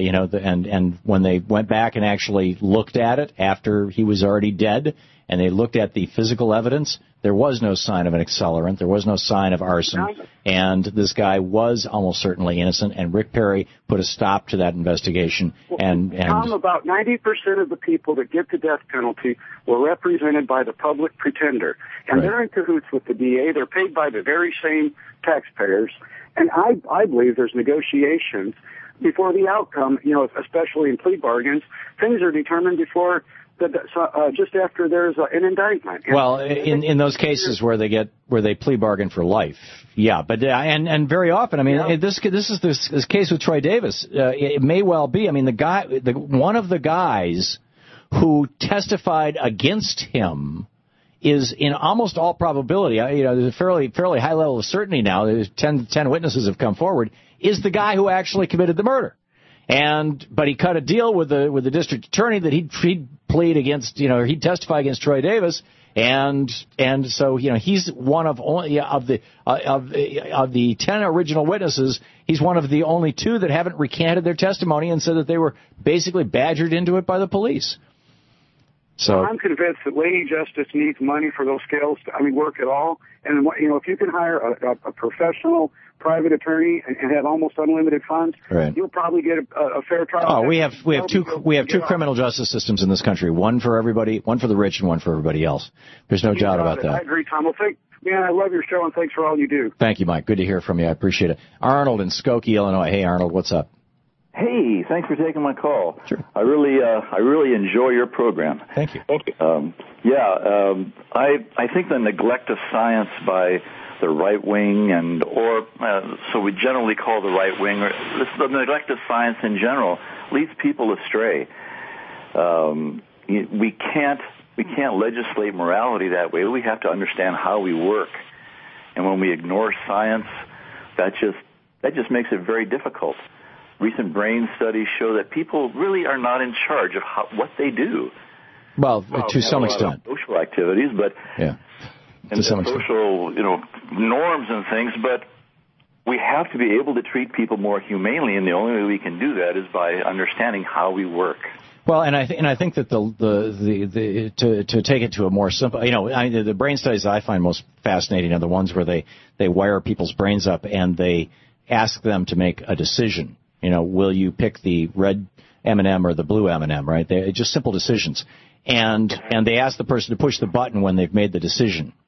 and when they went back and actually looked at it after he was already dead, and they looked at the physical evidence, there was no sign of an accelerant. There was no sign of arson. And this guy was almost certainly innocent. And Rick Perry put a stop to that investigation. And Tom, about 90% of the people that get the death penalty were represented by the public pretender. And they're in cahoots with the DA. They're paid by the very same taxpayers. And I believe there's negotiations before the outcome, especially in plea bargains. Things are determined before just after there's an indictment. Well, in those cases where they plea bargain for life, yeah, but and very often, this is this case with Troy Davis. It may well be. One of the guys who testified against him is in almost all probability, there's a fairly high level of certainty now. There's 10 witnesses have come forward. Is the guy who actually committed the murder? But he cut a deal with the district attorney that he'd plead against, he'd testify against Troy Davis, and so he's one of only of the 10 original witnesses. He's one of the only 2 that haven't recanted their testimony and said that they were basically badgered into it by the police. So I'm convinced that Lady Justice needs money for those scales to work at all. And if you can hire a professional private attorney and have almost unlimited funds, you'll probably get a fair trial. Oh, we have two criminal justice systems in this country. One for everybody, one for the rich, and one for everybody else. There's no doubt about that. I agree, Tom. Well, I love your show, and thanks for all you do. Thank you, Mike. Good to hear from you. I appreciate it. Arnold in Skokie, Illinois. Hey, Arnold, what's up? Hey, thanks for taking my call. Sure. I really enjoy your program. Thank you. I think the neglect of science by the right wing so we generally call the right wing, or the neglect of science in general, leads people astray. We can't legislate morality that way. We have to understand how we work, and when we ignore science, that just makes it very difficult. Recent brain studies show that people really are not in charge of what they do. Well, to some extent. Social activities, but and social, norms and things. But we have to be able to treat people more humanely, and the only way we can do that is by understanding how we work. Well, and I think that to take it to a more simple, the brain studies I find most fascinating are the ones where they wire people's brains up and they ask them to make a decision. Will you pick the red M&M or the blue M&M, right? They're just simple decisions. And they ask the person to push the button when they've made the decision.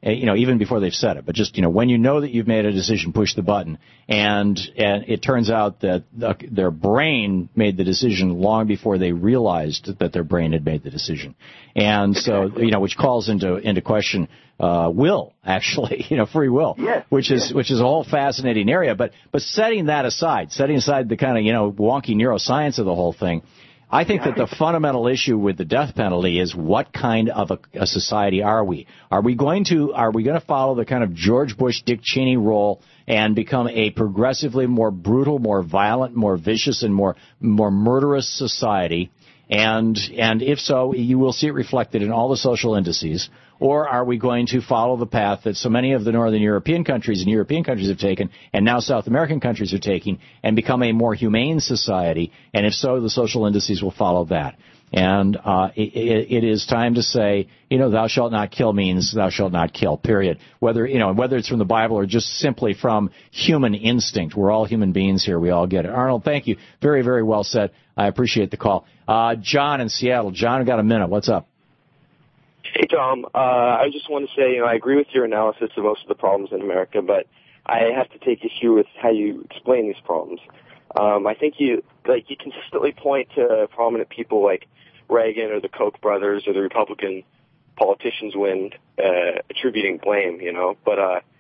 even before they've said it, but just, when you know that you've made a decision, push the button. And it turns out that their brain made the decision long before they realized that their brain had made the decision. And so, which calls into question will, actually, free will, which is a whole fascinating area. But setting aside the kind of, wonky neuroscience of the whole thing, I think that the fundamental issue with the death penalty is what kind of a society are we? Are we going to follow the kind of George Bush, Dick Cheney role and become a progressively more brutal, more violent, more vicious, and more murderous society? And if so, you will see it reflected in all the social indices. Or are we going to follow the path that so many of the Northern European countries have taken, and now South American countries are taking, and become a more humane society? And if so, the social indices will follow that. And it is time to say, thou shalt not kill means thou shalt not kill, period. Whether it's from the Bible or just simply from human instinct. We're all human beings here. We all get it. Arnold, thank you. Very, very well said. I appreciate the call. John in Seattle. John, I've got a minute. What's up? Hey, Tom. I just want to say, I agree with your analysis of most of the problems in America, but I have to take issue with how you explain these problems. I think you consistently point to prominent people like Reagan or the Koch brothers or the Republican politicians when attributing blame, But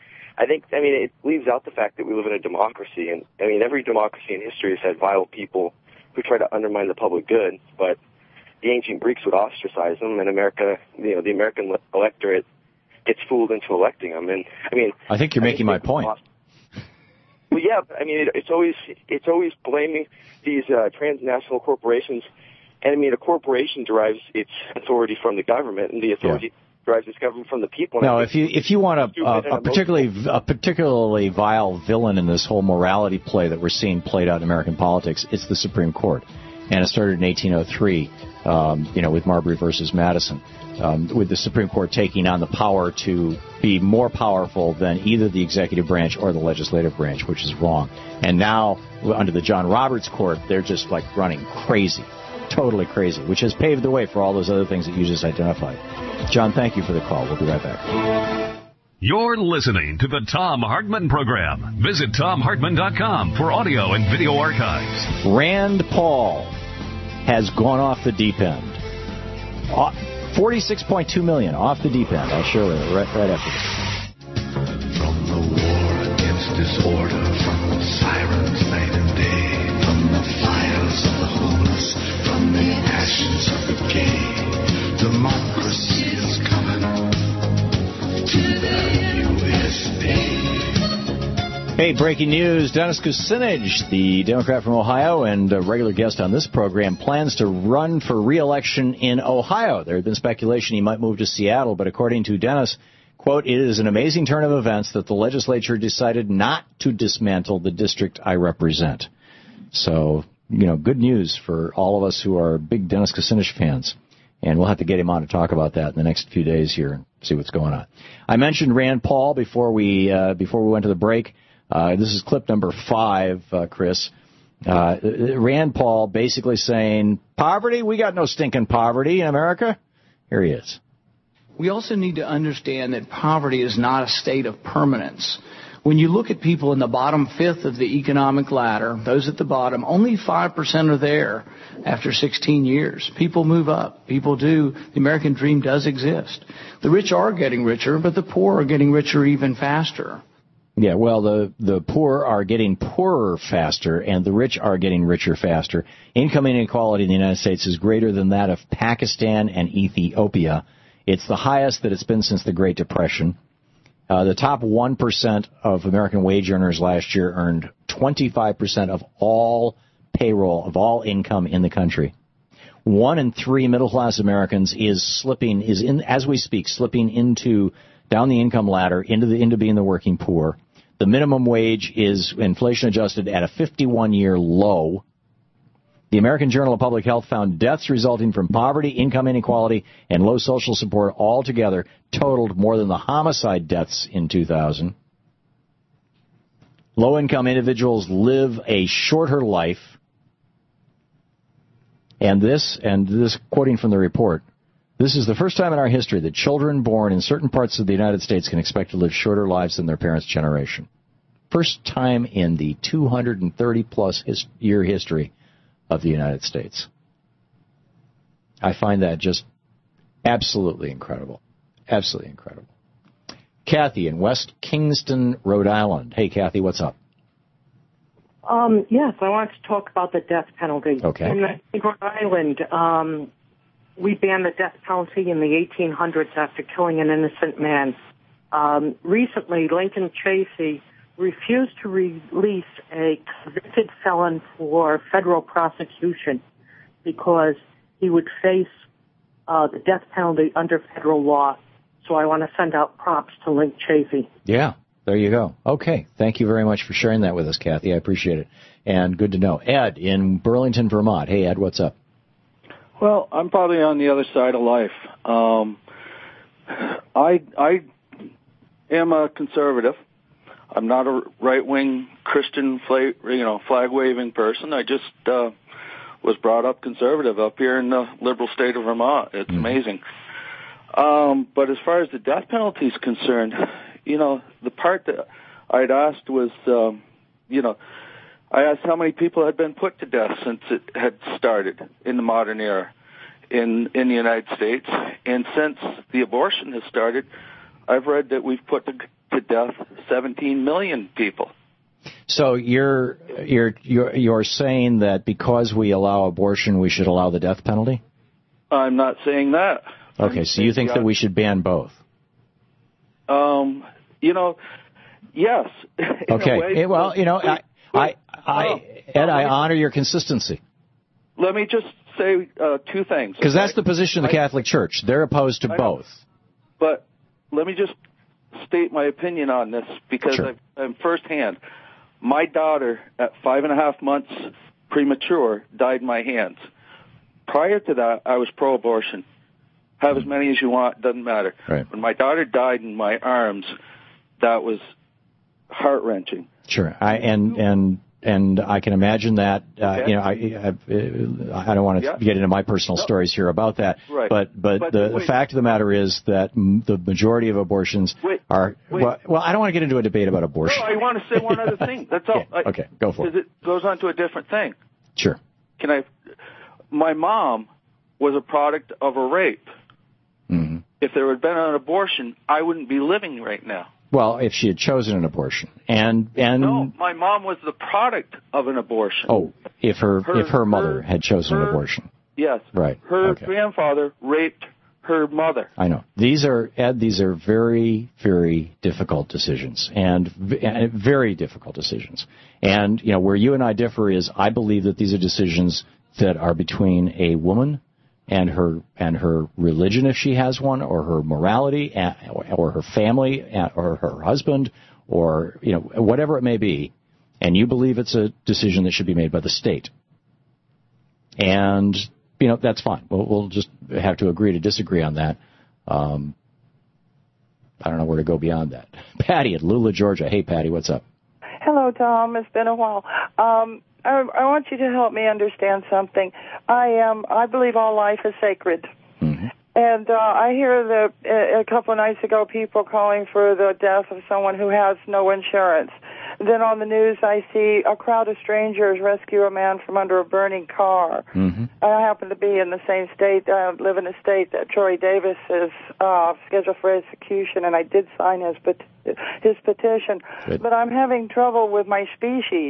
it leaves out the fact that we live in a democracy, and every democracy in history has had vile people who try to undermine the public good, but the ancient Greeks would ostracize them, and America, the American electorate gets fooled into electing them. And I think you're making my point. Well, yeah, it's always blaming these transnational corporations, and a corporation derives its authority from the government, and the authority derives its government from the people. No, if you want a particularly vile villain in this whole morality play that we're seeing played out in American politics, it's the Supreme Court. And it started in 1803, with Marbury versus Madison, with the Supreme Court taking on the power to be more powerful than either the executive branch or the legislative branch, which is wrong. And now, under the John Roberts Court, they're just like running crazy, totally crazy, which has paved the way for all those other things that you just identified. John, thank you for the call. We'll be right back. You're listening to the Thom Hartmann Program. Visit ThomHartmann.com for audio and video archives. Rand Paul has gone off the deep end. $46.2 million off the deep end. I'll show you right after this. From the war against disorder, from the sirens night and day, from the fires of the homeless, from the ashes of the gay, democracy is coming to the USA. Hey, breaking news. Dennis Kucinich, the Democrat from Ohio and a regular guest on this program, plans to run for re-election in Ohio. There had been speculation he might move to Seattle, but according to Dennis, quote, it is an amazing turn of events that the legislature decided not to dismantle the district I represent. So, good news for all of us who are big Dennis Kucinich fans. And we'll have to get him on to talk about that in the next few days here and see what's going on. I mentioned Rand Paul before we went to the break. This is clip number 5, Chris. Rand Paul basically saying, poverty? We got no stinking poverty in America. Here he is. We also need to understand that poverty is not a state of permanence. When you look at people in the bottom fifth of the economic ladder, those at the bottom, only 5% are there after 16 years. People move up. People do. The American dream does exist. The rich are getting richer, but the poor are getting richer even faster. Yeah, well, the poor are getting poorer faster, and the rich are getting richer faster. Income inequality in the United States is greater than that of Pakistan and Ethiopia. It's the highest that it's been since the Great Depression. The top 1% of American wage earners last year earned 25% of all payroll, of all income in the country. 1 in 3 middle-class Americans as we speak, slipping down the income ladder into being the working poor. The minimum wage is inflation adjusted at a 51-year low. The American Journal of Public Health found deaths resulting from poverty, income inequality, and low social support altogether totaled more than the homicide deaths in 2000. Low-income individuals live a shorter life. And this quoting from the report, This is the first time in our history that children born in certain parts of the United States can expect to live shorter lives than their parents' generation. First time in the 230-plus year history of the United States. I find that just absolutely incredible. Absolutely incredible. Kathy in West Kingston, Rhode Island. Hey, Kathy, what's up? Yes, I want to talk about the death penalty. Okay. In Rhode Island, we banned the death penalty in the 1800s after killing an innocent man. Recently, Lincoln Chafee refused to release a convicted felon for federal prosecution because he would face the death penalty under federal law. So I want to send out props to Lincoln Chafee. Yeah, there you go. Okay, thank you very much for sharing that with us, Kathy. I appreciate it. And good to know. Ed in Burlington, Vermont. Hey, Ed, what's up? Well, I'm probably on the other side of life. I am a conservative. I'm not a right-wing Christian flag-waving person. I just was brought up conservative up here in the liberal state of Vermont. It's amazing. But as far as the death penalty is concerned, the part that I'd asked was, I asked how many people had been put to death since it had started in the modern era in the United States. And since the abortion has started, I've read that we've put to death 17 million people. So you're saying that because we allow abortion, we should allow the death penalty? I'm not saying that. Okay, so you think that we should ban both? Yes. Okay. Ed, I honor your consistency. Let me just say two things. Because that's the position of the Catholic Church. They're opposed to both. But let me just state my opinion on this because I'm firsthand. My daughter, at 5.5 months premature, died in my hands. Prior to that, I was pro-abortion. Have as many as you want, doesn't matter. Right. When my daughter died in my arms, that was heart-wrenching. Sure. And I can imagine that, I don't want to get into my personal stories here about that, right. but the fact of the matter is that the majority of abortions are, well, I don't want to get into a debate about abortion. No, I want to say one other thing. That's all. Okay, go for it. Because it goes on to a different thing. Sure. My mom was a product of a rape. Mm-hmm. If there had been an abortion, I wouldn't be living right now. Well, if she had chosen an abortion, and no, my mom was the product of an abortion. Oh, if her mother had chosen an abortion. Yes. Right. Her grandfather raped her mother. I know. These are very, very difficult decisions, and very difficult decisions. And where you and I differ is, I believe that these are decisions that are between a woman and her religion, if she has one, or her morality, or her family, or her husband, or whatever it may be, and you believe it's a decision that should be made by the state. And that's fine. We'll just have to agree to disagree on that. I don't know where to go beyond that. Patty at Lula, Georgia. Hey, Patty, what's up? Hello, Tom. It's been a while. I want you to help me understand something. I believe all life is sacred. Mm-hmm. And I hear a couple of nights ago people calling for the death of someone who has no insurance. Then on the news I see a crowd of strangers rescue a man from under a burning car. Mm-hmm. I happen to be in the same state, live in a state that Troy Davis is scheduled for execution, and I did sign his petition. Good. But I'm having trouble with my species.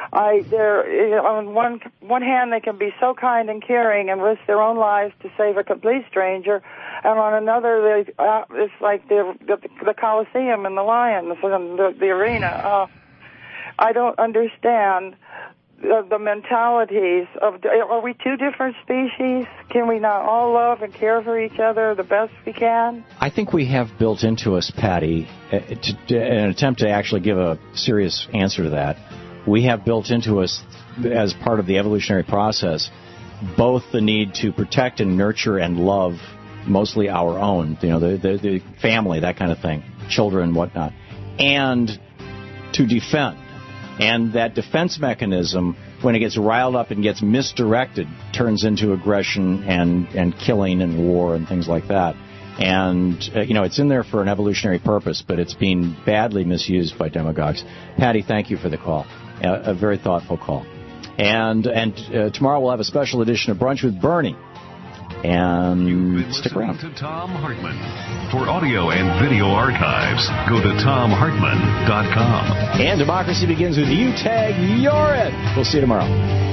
On one hand, they can be so kind and caring and risk their own lives to save a complete stranger, and on another, it's like the Coliseum and the Lions and the arena. I don't understand the mentalities of. Are we two different species? Can we not all love and care for each other the best we can? I think we have built into us, Patty, an attempt to actually give a serious answer to that. We have built into us, as part of the evolutionary process, both the need to protect and nurture and love mostly our own, the family, that kind of thing, children, whatnot, and to defend. And that defense mechanism when it gets riled up and gets misdirected, turns into aggression and killing and war and things like that. And, it's in there for an evolutionary purpose, but it's being badly misused by demagogues. Patty, thank you for the call. A very thoughtful call. And tomorrow we'll have a special edition of Brunch with Bernie. And stick around. To Thom Hartmann. For audio and video archives, go to ThomHartmann.com. And democracy begins with you. Tag, you're it. We'll see you tomorrow.